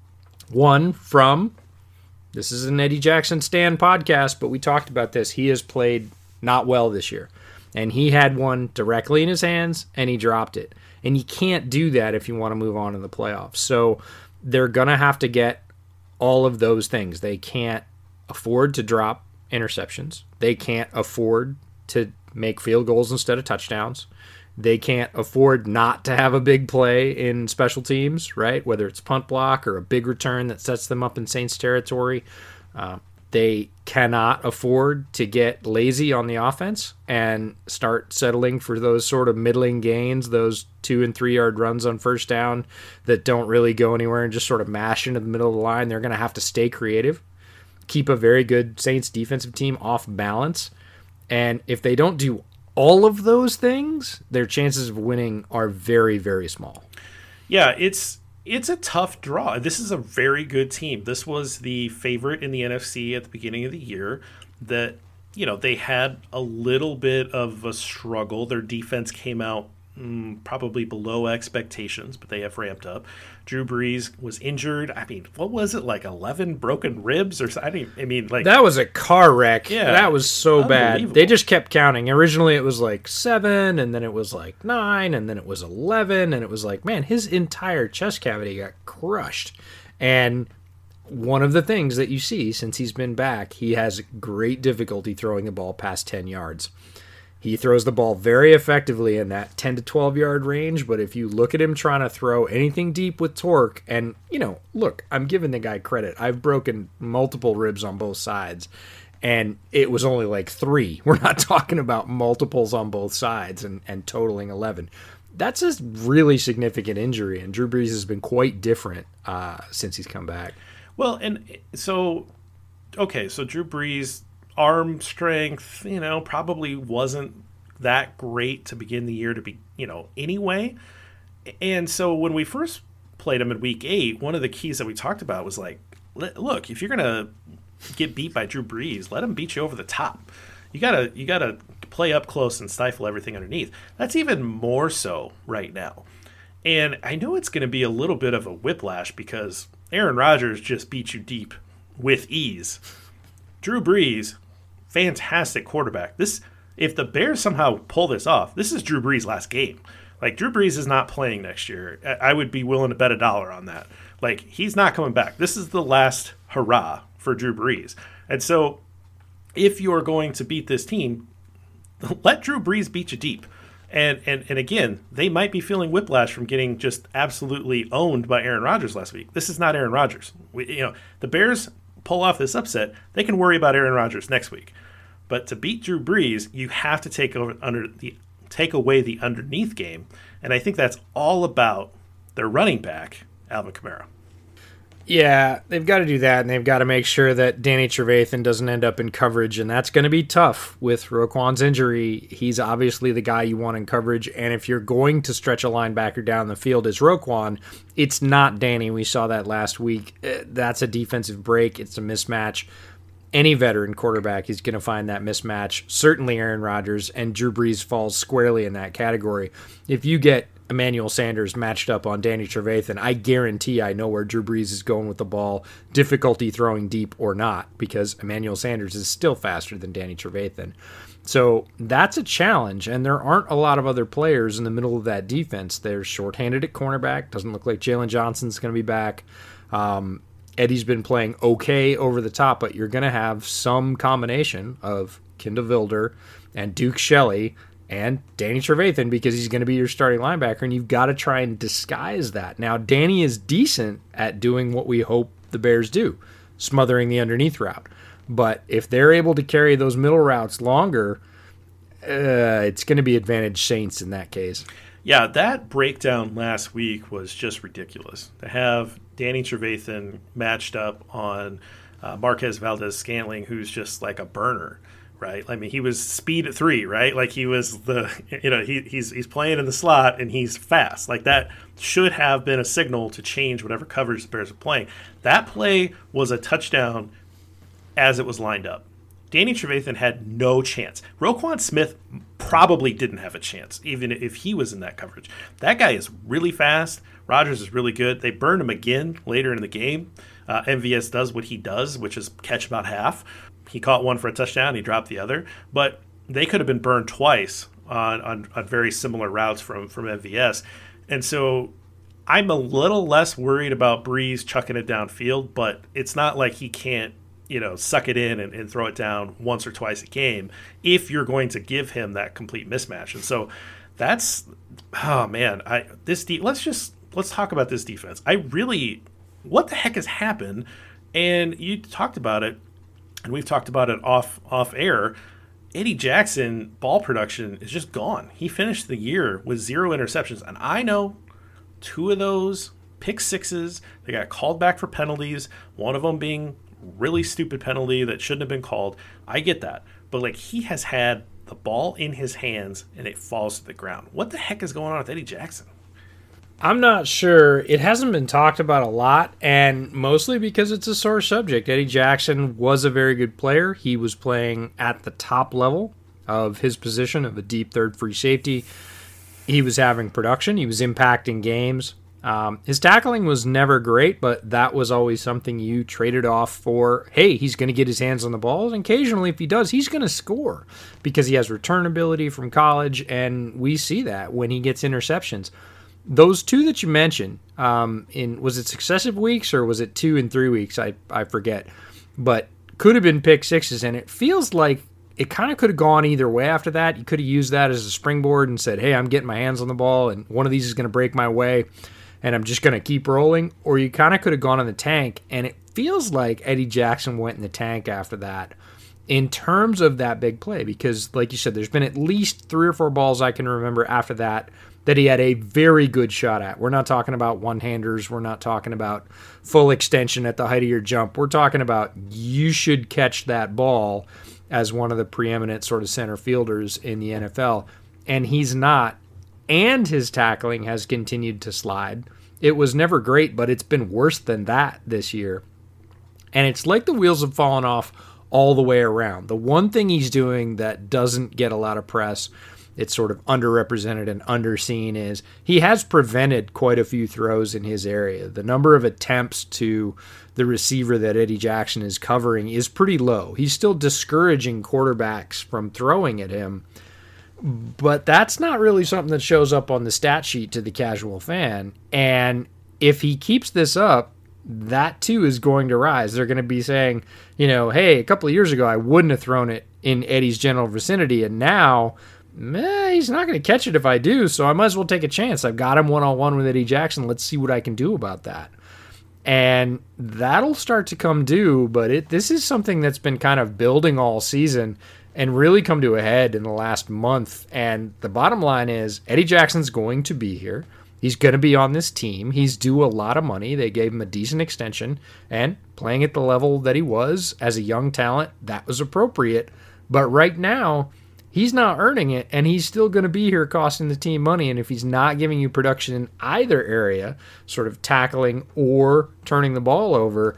One from, this is an Eddie Jackson Stan podcast, but we talked about this. He has played not well this year. And he had one directly in his hands, and he dropped it. And you can't do that if you want to move on in the playoffs. So they're going to have to get all of those things. They can't afford to drop interceptions. They can't afford to make field goals instead of touchdowns. They can't afford not to have a big play in special teams, right? Whether it's punt block or a big return that sets them up in Saints territory. Uh, they cannot afford to get lazy on the offense and start settling for those sort of middling gains, those two and three yard runs on first down that don't really go anywhere and just sort of mash into the middle of the line. They're going to have to stay creative, keep a very good Saints defensive team off balance. And if they don't do all of those things, their chances of winning are very, very small. Yeah, it's it's a tough draw. This is a very good team. This was the favorite in the N F C at the beginning of the year. That, you know, they had a little bit of a struggle. Their defense came out mm, probably below expectations, but they have ramped up. Drew Brees was injured. I mean, what was it, like eleven broken ribs or something? I mean, like that was a car wreck. Yeah, that was so bad. They just kept counting. Originally, it was like seven, and then it was like nine, and then it was eleven, and it was like, man, his entire chest cavity got crushed. And one of the things that you see since he's been back, he has great difficulty throwing the ball past ten yards. He throws the ball very effectively in that ten to twelve yard range, but if you look at him trying to throw anything deep with torque, and, you know, look, I'm giving the guy credit. I've broken multiple ribs on both sides, and it was only like three. We're not talking about multiples on both sides and, and totaling eleven. That's a really significant injury, and Drew Brees has been quite different uh, since he's come back. Well, and so, okay, so Drew Brees, arm strength, you know, probably wasn't that great to begin the year to be, you know, anyway. And so when we first played him in week eight, one of the keys that we talked about was like, look, if you're going to get beat by Drew Brees, let him beat you over the top. You gotta, you gotta play up close and stifle everything underneath. That's even more so right now. And I know it's going to be a little bit of a whiplash because Aaron Rodgers just beat you deep with ease. Drew Brees, fantastic quarterback. This, if the Bears somehow pull this off, this is Drew Brees' last game. Like, Drew Brees is not playing next year. I would be willing to bet a dollar on that. Like, he's not coming back. This is the last hurrah for Drew Brees. And so, if you're going to beat this team, let Drew Brees beat you deep. And, and and again, they might be feeling whiplash from getting just absolutely owned by Aaron Rodgers last week. This is not Aaron Rodgers. We, you know, the Bears pull off this upset, they can worry about Aaron Rodgers next week. But to beat Drew Brees, you have to take over under the take away the underneath game, and I think that's all about their running back, Alvin Kamara. Yeah, they've got to do that, and they've got to make sure that Danny Trevathan doesn't end up in coverage, and that's going to be tough with Roquan's injury. He's obviously the guy you want in coverage, and if you're going to stretch a linebacker down the field as Roquan, it's not Danny. We saw that last week. That's a defensive break. It's a mismatch. Any veteran quarterback is going to find that mismatch. Certainly Aaron Rodgers, and Drew Brees falls squarely in that category. If you get Emmanuel Sanders matched up on Danny Trevathan, I guarantee I know where Drew Brees is going with the ball, difficulty throwing deep or not, because Emmanuel Sanders is still faster than Danny Trevathan. So that's a challenge, and there aren't a lot of other players in the middle of that defense. They're shorthanded at cornerback. Doesn't look like Jalen Johnson's going to be back. Um, Eddie's been playing okay over the top, but you're going to have some combination of Kindle Vilder and Duke Shelley and Danny Trevathan because he's going to be your starting linebacker, and you've got to try and disguise that. Now, Danny is decent at doing what we hope the Bears do, smothering the underneath route. But if they're able to carry those middle routes longer, uh, it's going to be advantage Saints in that case. Yeah, that breakdown last week was just ridiculous. To have Danny Trevathan matched up on uh, Marquez Valdez-Scantling, who's just like a burner. Right, I mean, he was speed at three, right? Like he was the, you know, he he's he's playing in the slot and he's fast. Like that should have been a signal to change whatever coverage the Bears are playing. That play was a touchdown as it was lined up. Danny Trevathan had no chance. Roquan Smith probably didn't have a chance, even if he was in that coverage. That guy is really fast. Rodgers is really good. They burned him again later in the game. Uh, M V S does what he does, which is catch about half. He caught one for a touchdown. He dropped the other. But they could have been burned twice on, on, on very similar routes from, from M V S. And so I'm a little less worried about Brees chucking it downfield, but it's not like he can't, you know, suck it in and, and throw it down once or twice a game if you're going to give him that complete mismatch. And so that's, oh man, I this de- let's just let's talk about this defense. I really, what the heck has happened? And you talked about it. And we've talked about it off off air. Eddie Jackson ball production is just gone. He finished the year with zero interceptions. And I know two of those pick sixes, they got called back for penalties, one of them being really stupid penalty that shouldn't have been called. I get that. But like he has had the ball in his hands and it falls to the ground. What the heck is going on with Eddie Jackson? I'm not sure. It hasn't been talked about a lot, and mostly because it's a sore subject. Eddie Jackson was a very good player. He was playing at the top level of his position of a deep third free safety. he was having production. He was impacting games. Um, his tackling was never great, but that was always something you traded off for, hey, he's going to get his hands on the ball, and occasionally if he does, he's going to score because he has return ability from college, and we see that when he gets interceptions. Those two that you mentioned, um, in was it successive weeks or was it two and three weeks? I, I forget. But could have been pick sixes, and it feels like it kind of could have gone either way after that. You could have used that as a springboard and said, hey, I'm getting my hands on the ball, and one of these is going to break my way, and I'm just going to keep rolling. Or you kind of could have gone in the tank, and it feels like Eddie Jackson went in the tank after that in terms of that big play because, like you said, there's been at least three or four balls I can remember after that that he had a very good shot at. We're not talking about one-handers. We're not talking about full extension at the height of your jump. We're talking about you should catch that ball as one of the preeminent sort of center fielders in the N F L, and he's not. And his tackling has continued to slide. It was never great, but it's been worse than that this year. And it's like the wheels have fallen off all the way around. The one thing he's doing that doesn't get a lot of press, it's sort of underrepresented and underseen, is he has prevented quite a few throws in his area. The number of attempts to the receiver that Eddie Jackson is covering is pretty low. He's still discouraging quarterbacks from throwing at him, but that's not really something that shows up on the stat sheet to the casual fan. And if he keeps this up, that too is going to rise. They're going to be saying, you know, hey, a couple of years ago I wouldn't have thrown it in Eddie's general vicinity, and now Eh, he's not going to catch it if I do, so I might as well take a chance. I've got him one-on-one with Eddie Jackson. Let's see what I can do about that. And that'll start to come due, but it this is something that's been kind of building all season and really come to a head in the last month. And the bottom line is Eddie Jackson's going to be here. He's going to be on this team. He's due a lot of money. They gave him a decent extension, and playing at the level that he was as a young talent, that was appropriate. But right now, he's not earning it, and he's still going to be here costing the team money. And if he's not giving you production in either area, sort of tackling or turning the ball over,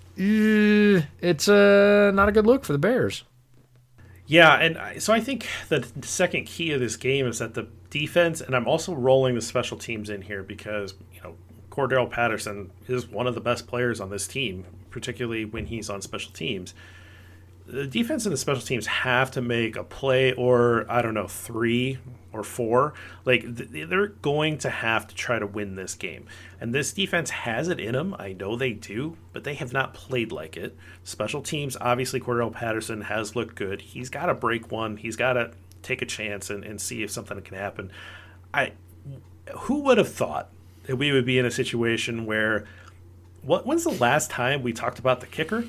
eh, it's uh, not a good look for the Bears. Yeah, and I- so I think the second key of this game is that the defense, and I'm also rolling the special teams in here because, you know, Cordell Patterson is one of the best players on this team, particularly when he's on special teams. The defense and the special teams have to make a play or, I don't know, three or four. Like, they're going to have to try to win this game. And this defense has it in them. I know they do, but they have not played like it. Special teams, obviously, Cordell Patterson has looked good. He's got to break one. He's got to take a chance and, and see if something can happen. I, who would have thought that we would be in a situation where, what? when's the last time we talked about the kicker?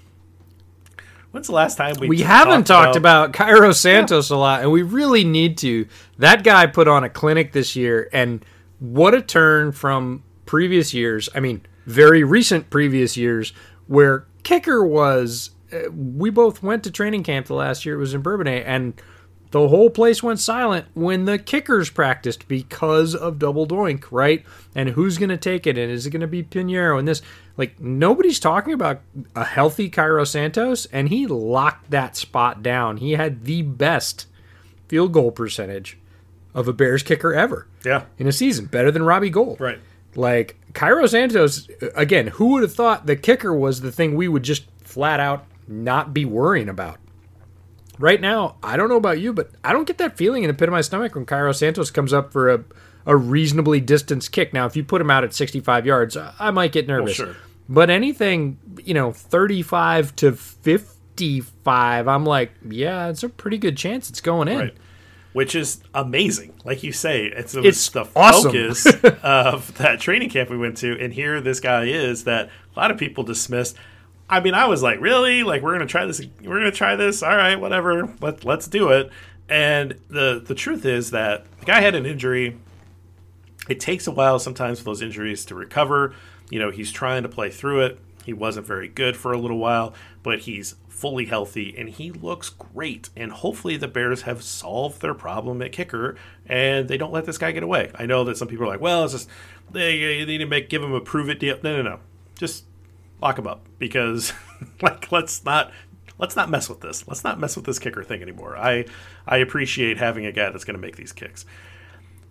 When's the last time we We t- haven't talked, talked about, about Cairo Santos yeah. a lot, and we really need to. That guy put on a clinic this year, and what a turn from previous years. I mean, very recent previous years, where kicker was, uh, we both went to training camp the last year. It was in Bourbonnais, and the whole place went silent when the kickers practiced because of double doink, right? And who's going to take it? And is it going to be Pinheiro? And this, like, nobody's talking about a healthy Cairo Santos, and he locked that spot down. He had the best field goal percentage of a Bears kicker ever. Yeah. In a season, better than Robbie Gould. Right. Like, Cairo Santos, again, who would have thought the kicker was the thing we would just flat out not be worrying about? Right now, I don't know about you, but I don't get that feeling in the pit of my stomach when Cairo Santos comes up for a, a reasonably distanced kick. Now, if you put him out at sixty-five yards, I might get nervous. Well, sure. But anything, you know, thirty-five to fifty-five, I'm like, yeah, it's a pretty good chance it's going in. Right. Which is amazing. Like you say, it's, it it's was the awesome. focus of that training camp we went to, and here this guy is that a lot of people dismissed. I mean, I was like, really? Like, we're gonna try this? We're gonna try this? All right, whatever. Let let's do it. And the the truth is that the guy had an injury. It takes a while sometimes for those injuries to recover. You know, he's trying to play through it. He wasn't very good for a little while, but he's fully healthy and he looks great. And hopefully the Bears have solved their problem at kicker and they don't let this guy get away. I know that some people are like, well, it's just they, they need to make give him a prove it deal. No, no, no. Just lock him up because like let's not let's not mess with this. Let's not mess with this kicker thing anymore. I I appreciate having a guy that's going to make these kicks.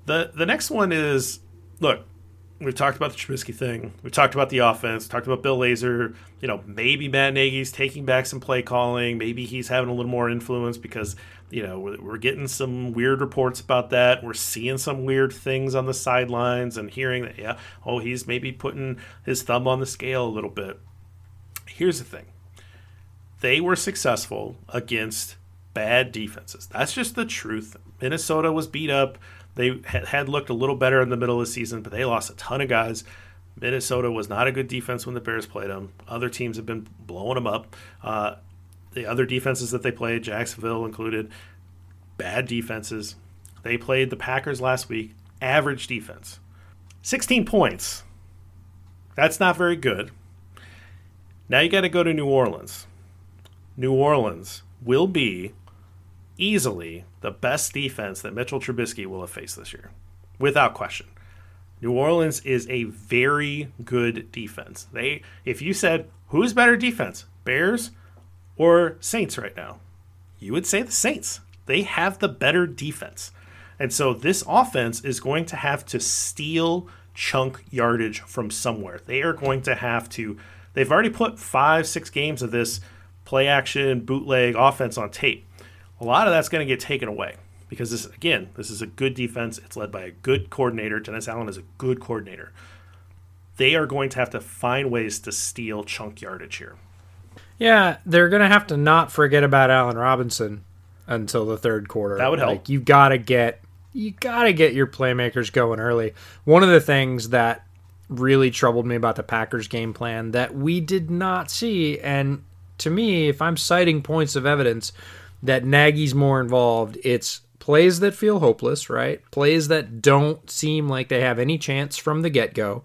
The the next one is, look, we've talked about the Trubisky thing. We've talked about the offense. Talked about Bill Lazor. You know, maybe Matt Nagy's taking back some play calling. Maybe he's having a little more influence because, you know, we're, we're getting some weird reports about that. We're seeing some weird things on the sidelines and hearing that, yeah, oh, he's maybe putting his thumb on the scale a little bit. Here's the thing. They were successful against bad defenses. That's just the truth. Minnesota was beat up. They had looked a little better in the middle of the season, but they lost a ton of guys. Minnesota was not a good defense when the Bears played them. Other teams have been blowing them up. Uh, the other defenses that they played, Jacksonville included, bad defenses. They played the Packers last week, average defense. sixteen points. That's not very good. Now you got to go to New Orleans. New Orleans will be easily the best defense that Mitchell Trubisky will have faced this year, without question. New Orleans is a very good defense. They, if you said, who's better defense, Bears or Saints right now, you would say the Saints. They have the better defense. And so this offense is going to have to steal chunk yardage from somewhere. They are going to have to, they've already put five, six games of this play action, bootleg offense on tape. A lot of that's going to get taken away because, this, again, this is a good defense. It's led by a good coordinator. Dennis Allen is a good coordinator. They are going to have to find ways to steal chunk yardage here. Yeah, they're going to have to not forget about Allen Robinson until the third quarter. That would help. Like, you got to get you got to get your playmakers going early. One of the things that really troubled me about the Packers game plan that we did not see, and to me, if I'm citing points of evidence that Nagy's more involved, it's plays that feel hopeless, right? Plays that don't seem like they have any chance from the get-go.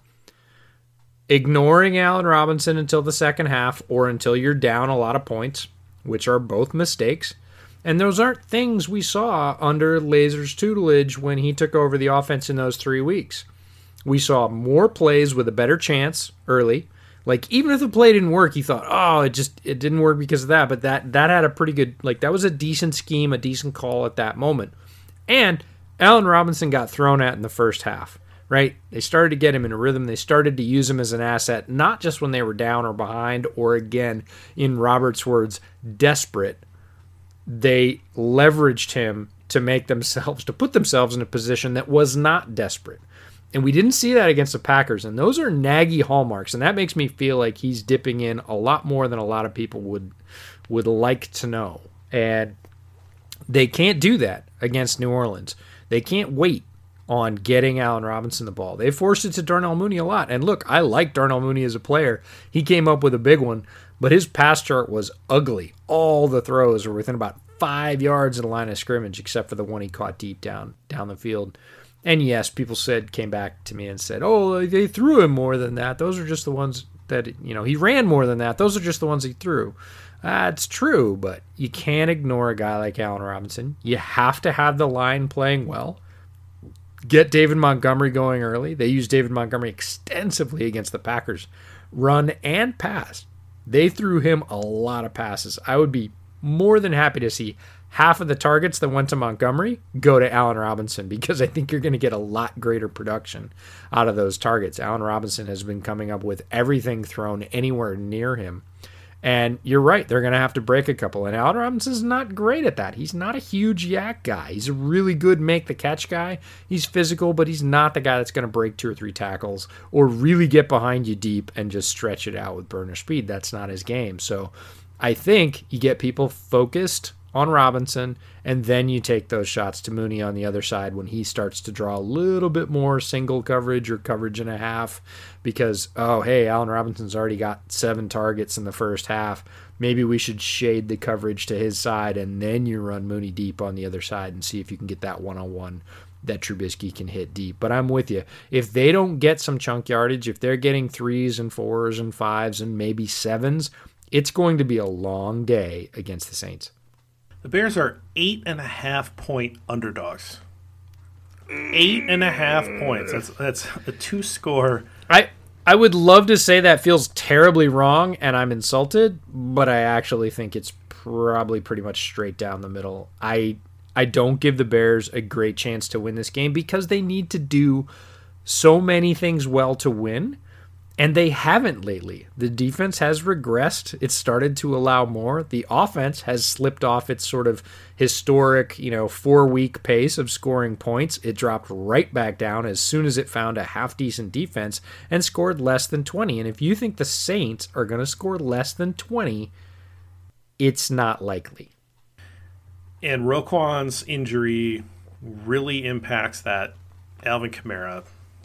Ignoring Allen Robinson until the second half or until you're down a lot of points, which are both mistakes. And those aren't things we saw under Lazor's tutelage when he took over the offense in those three weeks. We saw more plays with a better chance early. Like, even if the play didn't work, you thought, oh, it just it didn't work because of that. But that that had a pretty good, like, that was a decent scheme, a decent call at that moment. And Allen Robinson got thrown at in the first half, right? They started to get him in a rhythm. They started to use him as an asset, not just when they were down or behind, or again, in Robert's words, desperate. They leveraged him to make themselves, to put themselves in a position that was not desperate. And we didn't see that against the Packers. And those are Nagy hallmarks. And that makes me feel like he's dipping in a lot more than a lot of people would would like to know. And they can't do that against New Orleans. They can't wait on getting Allen Robinson the ball. They forced it to Darnell Mooney a lot. And look, I like Darnell Mooney as a player. He came up with a big one. But his pass chart was ugly. All the throws were within about five yards of the line of scrimmage, except for the one he caught deep down down the field. And yes, people said, came back to me and said, oh, they threw him more than that. Those are just the ones that, you know, he ran more than that. Those are just the ones he threw. That's true, but you can't ignore a guy like Allen Robinson. You have to have the line playing well. Get David Montgomery going early. They used David Montgomery extensively against the Packers. Run and pass. They threw him a lot of passes. I would be more than happy to see half of the targets that went to Montgomery go to Allen Robinson because I think you're going to get a lot greater production out of those targets. Allen Robinson has been coming up with everything thrown anywhere near him. And you're right, they're going to have to break a couple. And Allen Robinson's not great at that. He's not a huge yak guy. He's a really good make-the-catch guy. He's physical, but he's not the guy that's going to break two or three tackles or really get behind you deep and just stretch it out with burner speed. That's not his game. So I think you get people focused on Robinson, and then you take those shots to Mooney on the other side when he starts to draw a little bit more single coverage or coverage and a half because, oh, hey, Allen Robinson's already got seven targets in the first half. Maybe we should shade the coverage to his side, and then you run Mooney deep on the other side and see if you can get that one-on-one that Trubisky can hit deep. But I'm with you. If they don't get some chunk yardage, if they're getting threes and fours and fives and maybe sevens, it's going to be a long day against the Saints. The Bears are eight and a half point underdogs. Eight and a half points. That's that's a two score. I I would love to say that feels terribly wrong and I'm insulted, but I actually think it's probably pretty much straight down the middle. I I don't give the Bears a great chance to win this game because they need to do so many things well to win, and they haven't lately. The defense has regressed. It's started to allow more. The offense has slipped off its sort of historic, you know, four-week pace of scoring points. It dropped right back down as soon as it found a half-decent defense and scored less than twenty. And if you think the Saints are going to score less than twenty, it's not likely. And Roquan's injury really impacts that Alvin Kamara,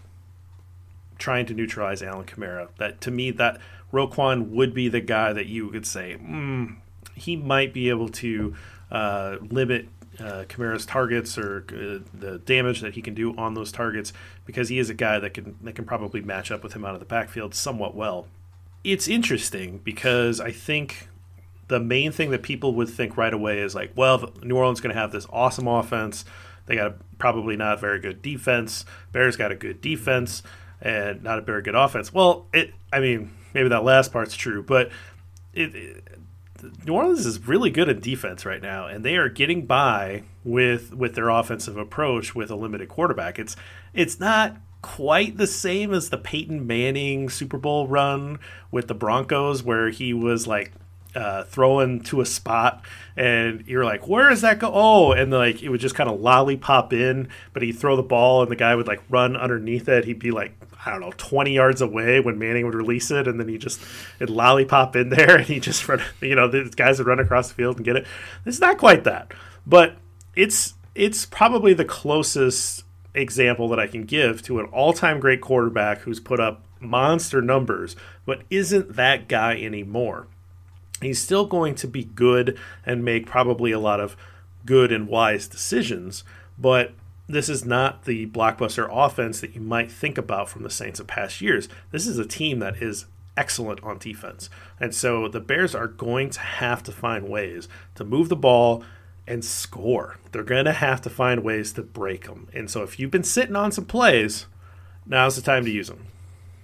trying to neutralize Alvin Kamara. That, to me, that Roquan would be the guy that you could say, mm, he might be able to uh, limit uh, Kamara's targets or uh, the damage that he can do on those targets, because he is a guy that can that can probably match up with him out of the backfield somewhat well. It's interesting because I think the main thing that people would think right away is like, well, New Orleans is going to have this awesome offense. They got a probably not very good defense. Bears got a good defense and not a very good offense. Well, it. I mean, maybe that last part's true, but it, it, New Orleans is really good at defense right now, and they are getting by with with their offensive approach with a limited quarterback. It's it's not quite the same as the Peyton Manning Super Bowl run with the Broncos, where he was like uh, throwing to a spot, and you're like, where does that go? Oh, and like it would just kind of lollipop in, but he'd throw the ball, and the guy would like run underneath it. He'd be like, I don't know, twenty yards away when Manning would release it, and then he just it'd lollipop in there, and he just run, you know, these guys would run across the field and get it. It's not quite that, but it's it's probably the closest example that I can give to an all-time great quarterback who's put up monster numbers, but isn't that guy anymore. He's still going to be good and make probably a lot of good and wise decisions, but this is not the blockbuster offense that you might think about from the Saints of past years. This is a team that is excellent on defense. And so the Bears are going to have to find ways to move the ball and score. They're going to have to find ways to break them. And so if you've been sitting on some plays, now's the time to use them.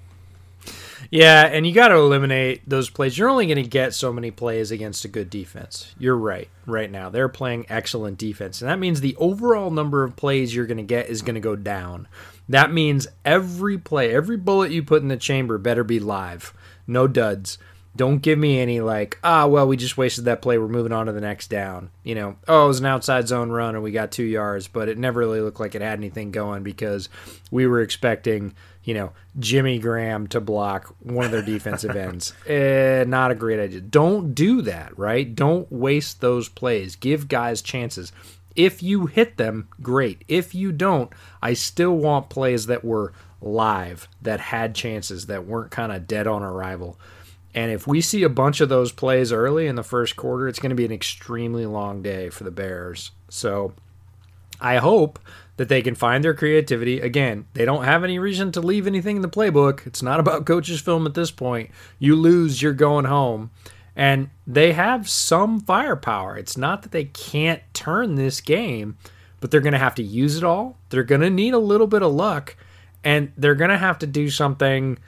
Yeah, and you got to eliminate those plays. You're only going to get so many plays against a good defense. You're right. Right now, they're playing excellent defense, and that means the overall number of plays you're going to get is going to go down. That means every play, every bullet you put in the chamber better be live. No duds. Don't give me any like, ah, well, we just wasted that play. We're moving on to the next down. You know, oh, it was an outside zone run and we got two yards, but it never really looked like it had anything going because we were expecting, you know, Jimmy Graham to block one of their defensive ends. Eh, not a great idea. Don't do that, right? Don't waste those plays. Give guys chances. If you hit them, great. If you don't, I still want plays that were live, that had chances, that weren't kind of dead on arrival. And if we see a bunch of those plays early in the first quarter, it's going to be an extremely long day for the Bears. So I hope that they can find their creativity. Again, they don't have any reason to leave anything in the playbook. It's not about coach's film at this point. You lose, you're going home. And they have some firepower. It's not that they can't turn this game, but they're going to have to use it all. They're going to need a little bit of luck, and they're going to have to do something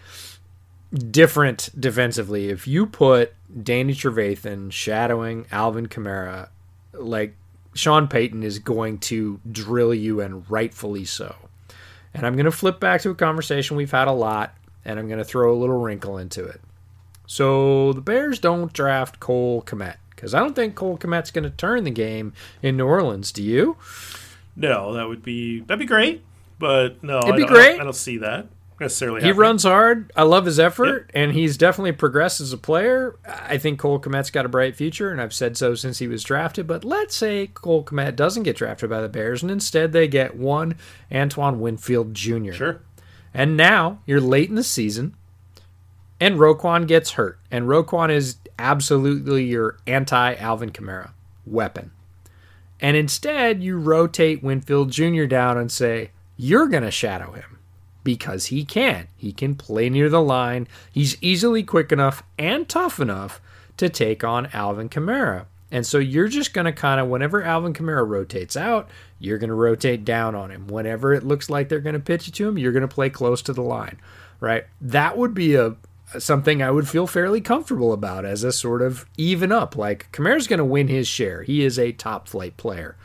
different defensively. If you put Danny Trevathan shadowing Alvin Kamara, like Sean Payton is going to drill you, and rightfully so. And I'm going to flip back to a conversation we've had a lot, and I'm going to throw a little wrinkle into it. So the Bears don't draft Cole Kmet, because I don't think Cole Kmet's going to turn the game in New Orleans. Do you? No, that would be that'd be great, but no, it'd I be don't, great. I don't, I don't see that necessarily. He happening. runs hard. I love his effort, yep. and he's definitely progressed as a player. I think Cole Kmet's got a bright future, and I've said so since he was drafted. But let's say Cole Kmet doesn't get drafted by the Bears, and instead they get one Antoine Winfield Junior Sure. And now you're late in the season, and Roquan gets hurt. And Roquan is absolutely your anti-Alvin Kamara weapon. And instead, you rotate Winfield Junior down and say, you're going to shadow him because he can. He can play near the line. He's easily quick enough and tough enough to take on Alvin Kamara. And so you're just going to kind of, whenever Alvin Kamara rotates out, you're going to rotate down on him. Whenever it looks like they're going to pitch it to him, you're going to play close to the line, right? That would be a something I would feel fairly comfortable about as a sort of even up. Like, Kamara's going to win his share. He is a top flight player.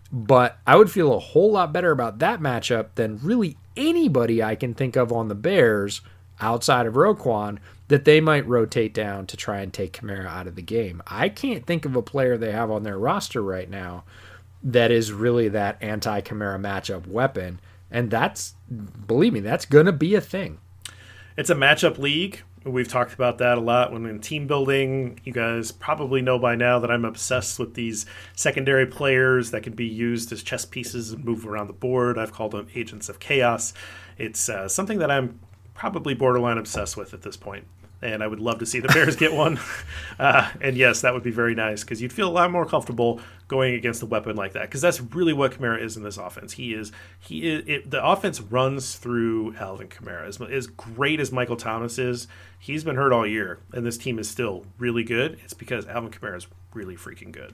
But I would feel a whole lot better about that matchup than really anybody I can think of on the Bears outside of Roquan that they might rotate down to try and take Kamara out of the game. I can't think of a player they have on their roster right now that is really that anti-Kamara matchup weapon. And that's, believe me, that's going to be a thing. It's a matchup league. We've talked about that a lot when in team building. You guys probably know by now that I'm obsessed with these secondary players that can be used as chess pieces and move around the board. I've called them agents of chaos. It's uh, something that I'm probably borderline obsessed with at this point. And I would love to see the Bears get one. Uh, and yes, that would be very nice because you'd feel a lot more comfortable going against a weapon like that. Because that's really what Kamara is in this offense. He is he is it, the offense runs through Alvin Kamara. As, as great as Michael Thomas is, he's been hurt all year, and this team is still really good. It's because Alvin Kamara is really freaking good.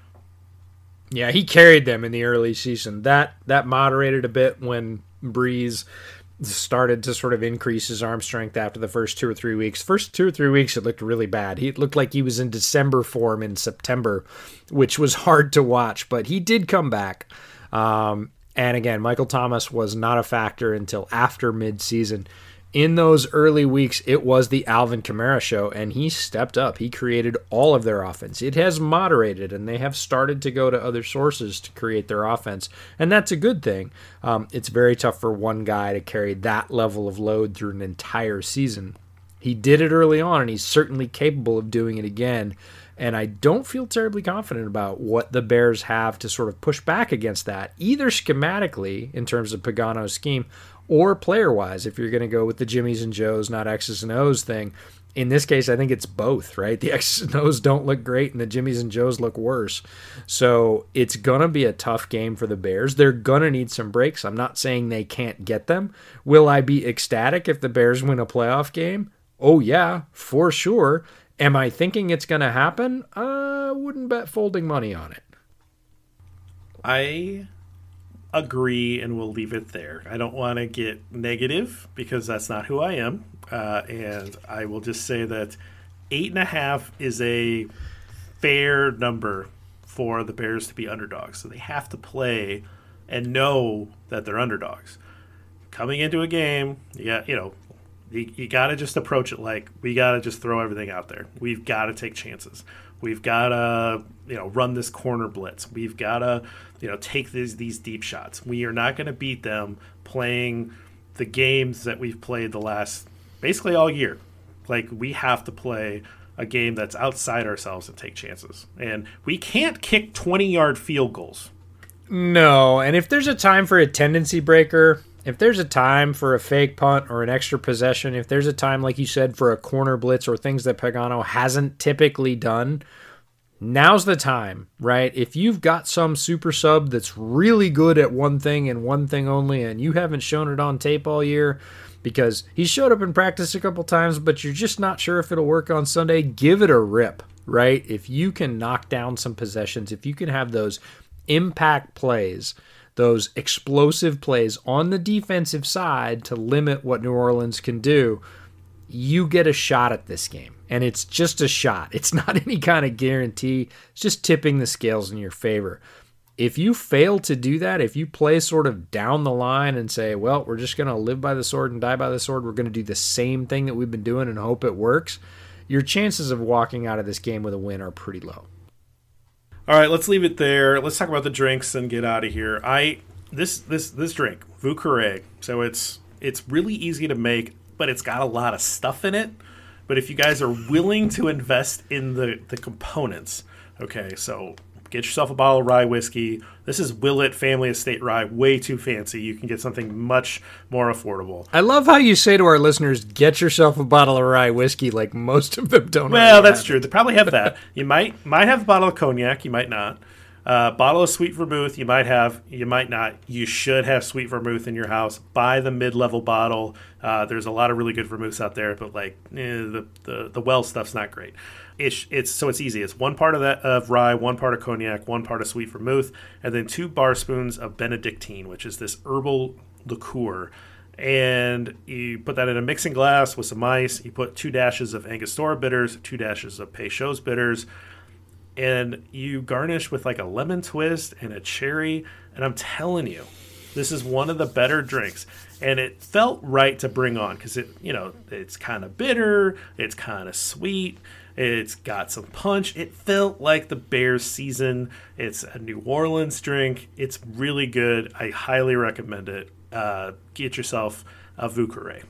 Yeah, he carried them in the early season. That that moderated a bit when Breeze started to sort of increase his arm strength after the first two or three weeks. First two or three weeks, it looked really bad. He looked like he was in December form in September, which was hard to watch, but he did come back. Um, and again, Michael Thomas was not a factor until after midseason. In those early weeks, it was the Alvin Kamara show, and he stepped up. He created all of their offense. It has moderated, and they have started to go to other sources to create their offense, and that's a good thing. Um, it's very tough for one guy to carry that level of load through an entire season. He did it early on, and he's certainly capable of doing it again, and I don't feel terribly confident about what the Bears have to sort of push back against that, either schematically in terms of Pagano's scheme or player-wise, if you're going to go with the Jimmies and Joes, not X's and O's thing. In this case, I think it's both, right? The X's and O's don't look great, and the Jimmies and Joes look worse. So it's going to be a tough game for the Bears. They're going to need some breaks. I'm not saying they can't get them. Will I be ecstatic if the Bears win a playoff game? Oh, yeah, for sure. Am I thinking it's going to happen? I wouldn't bet folding money on it. I agree, and we'll leave it there. I don't want to get negative because that's not who I am. Uh, and I will just say that eight and a half is a fair number for the Bears to be underdogs. So they have to play and know that they're underdogs. Coming into a game, yeah, you know, you, you got to just approach it like we got to just throw everything out there. We've got to take chances. We've got to, you know, run this corner blitz. We've got to, you know, take these these deep shots. We are not going to beat them playing the games that we've played the last basically all year. Like, we have to play a game that's outside ourselves and take chances. And we can't kick twenty-yard field goals. No, and if there's a time for a tendency breaker, if there's a time for a fake punt or an extra possession, if there's a time, like you said, for a corner blitz or things that Pagano hasn't typically done, now's the time, right? If you've got some super sub that's really good at one thing and one thing only, and you haven't shown it on tape all year because he showed up in practice a couple times, but you're just not sure if it'll work on Sunday, give it a rip, right? If you can knock down some possessions, if you can have those impact plays, those explosive plays on the defensive side to limit what New Orleans can do, you get a shot at this game. And it's just a shot. It's not any kind of guarantee. It's just tipping the scales in your favor. If you fail to do that, if you play sort of down the line and say, well, we're just going to live by the sword and die by the sword, we're going to do the same thing that we've been doing and hope it works, your chances of walking out of this game with a win are pretty low. All right, let's leave it there. Let's talk about the drinks and get out of here. I this this this drink, Vieux Carré. So it's it's really easy to make, but it's got a lot of stuff in it. But if you guys are willing to invest in the the components, okay, so get yourself a bottle of rye whiskey. This is Willet Family Estate Rye, way too fancy. You can get something much more affordable. I love how you say to our listeners, get yourself a bottle of rye whiskey, like most of them don't. Well, that's true. They probably have that. You might might have a bottle of cognac. You might not. Uh, bottle of sweet vermouth. You might have. You might not. You should have sweet vermouth in your house. Buy the mid-level bottle. Uh, there's a lot of really good vermouths out there, but like eh, the, the the well stuff's not great. It's, it's so it's easy. It's one part of that of rye, one part of cognac, one part of sweet vermouth, and then two bar spoons of Benedictine, which is this herbal liqueur. And you put that in a mixing glass with some ice. You put two dashes of Angostura bitters, two dashes of Peychaud's bitters. and you garnish with like a lemon twist and a cherry. And I'm telling you, this is one of the better drinks. And it felt right to bring on because it, you know, it's kind of bitter, it's kind of sweet, it's got some punch. It felt like the Bears season. It's a New Orleans drink. It's really good. I highly recommend it. Uh, get yourself a Vieux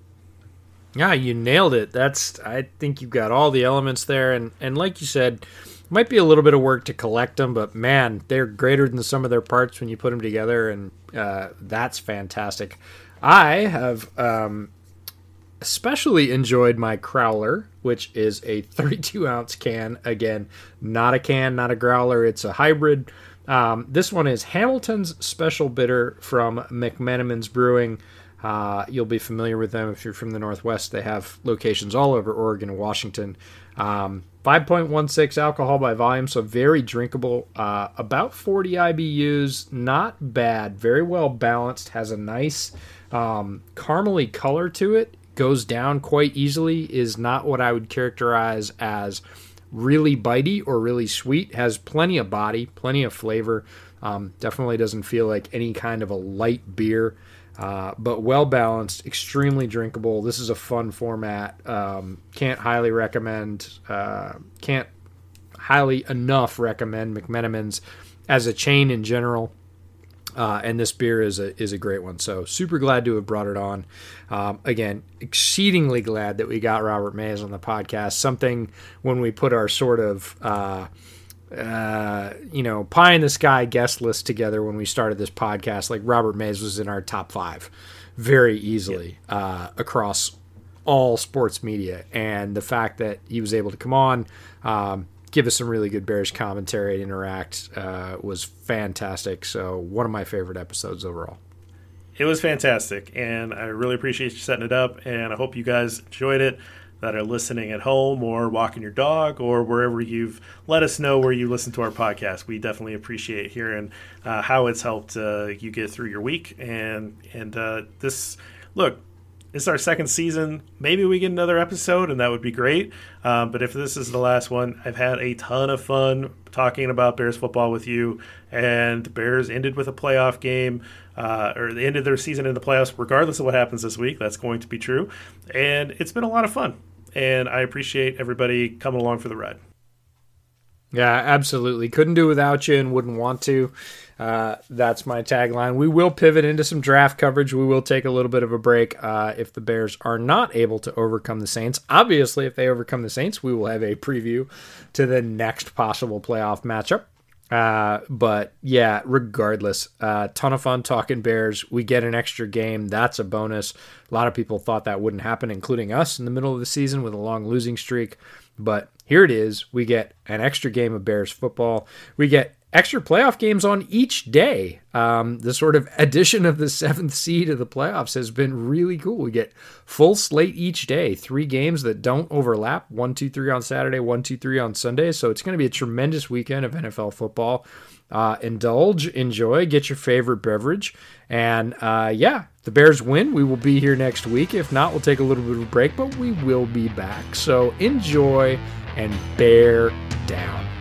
Yeah, you nailed it. That's I think you've got all the elements there, and and like you said, might be a little bit of work to collect them, but man, they're greater than the sum of their parts when you put them together, and uh, that's fantastic. I have um, especially enjoyed my Crowler, which is a thirty-two ounce can. Again, not a can, not a growler. It's a hybrid. Um, this one is Hamilton's Special Bitter from McMenamins Brewing. Uh, you'll be familiar with them if you're from the Northwest. They have locations all over Oregon and Washington. Um, five point one six alcohol by volume, so very drinkable. Uh, about forty I B Us, not bad. Very well balanced. Has a nice um, caramely color to it. Goes down quite easily. Is not what I would characterize as really bitey or really sweet. Has plenty of body, plenty of flavor. Um, definitely doesn't feel like any kind of a light beer. Uh, but well balanced, extremely drinkable. This is a fun format. Um, can't highly recommend, uh, can't highly enough recommend McMenamins as a chain in general. Uh, and this beer is a is a great one. So super glad to have brought it on. Um, again, exceedingly glad that we got Robert Mays on the podcast. Something when we put our sort of uh, uh, you know, pie in the sky guest list together when we started this podcast, like Robert Mays was in our top five very easily yep. uh, across all sports media. And the fact that he was able to come on, um, give us some really good Bears commentary and interact uh, was fantastic. So one of my favorite episodes overall. It was fantastic, and I really appreciate you setting it up, and I hope you guys enjoyed it that are listening at home or walking your dog or wherever you've let us know where you listen to our podcast. We definitely appreciate hearing uh, how it's helped uh, you get through your week. And and uh, this, look, it's our second season. Maybe we get another episode, and that would be great. Um, but if this is the last one, I've had a ton of fun talking about Bears football with you. And the Bears ended with a playoff game, uh, or they ended their season in the playoffs, regardless of what happens this week. That's going to be true. And it's been a lot of fun. And I appreciate everybody coming along for the ride. Yeah, absolutely. Couldn't do without you and wouldn't want to. Uh, that's my tagline. We will pivot into some draft coverage. We will take a little bit of a break uh, if the Bears are not able to overcome the Saints. Obviously, if they overcome the Saints, we will have a preview to the next possible playoff matchup. Uh, but yeah, regardless, uh, ton of fun talking Bears. We get an extra game. That's a bonus. A lot of people thought that wouldn't happen, including us in the middle of the season with a long losing streak. But here it is. We get an extra game of Bears football. We get extra playoff games on each day. Um, the sort of addition of the seventh seed of the playoffs has been really cool. We get full slate each day, three games that don't overlap, one, two, three on Saturday, one, two, three on Sunday. So it's going to be a tremendous weekend of N F L football. Uh, indulge, enjoy, get your favorite beverage. And uh, yeah, the Bears win. We will be here next week. If not, we'll take a little bit of a break, but we will be back. So enjoy and bear down.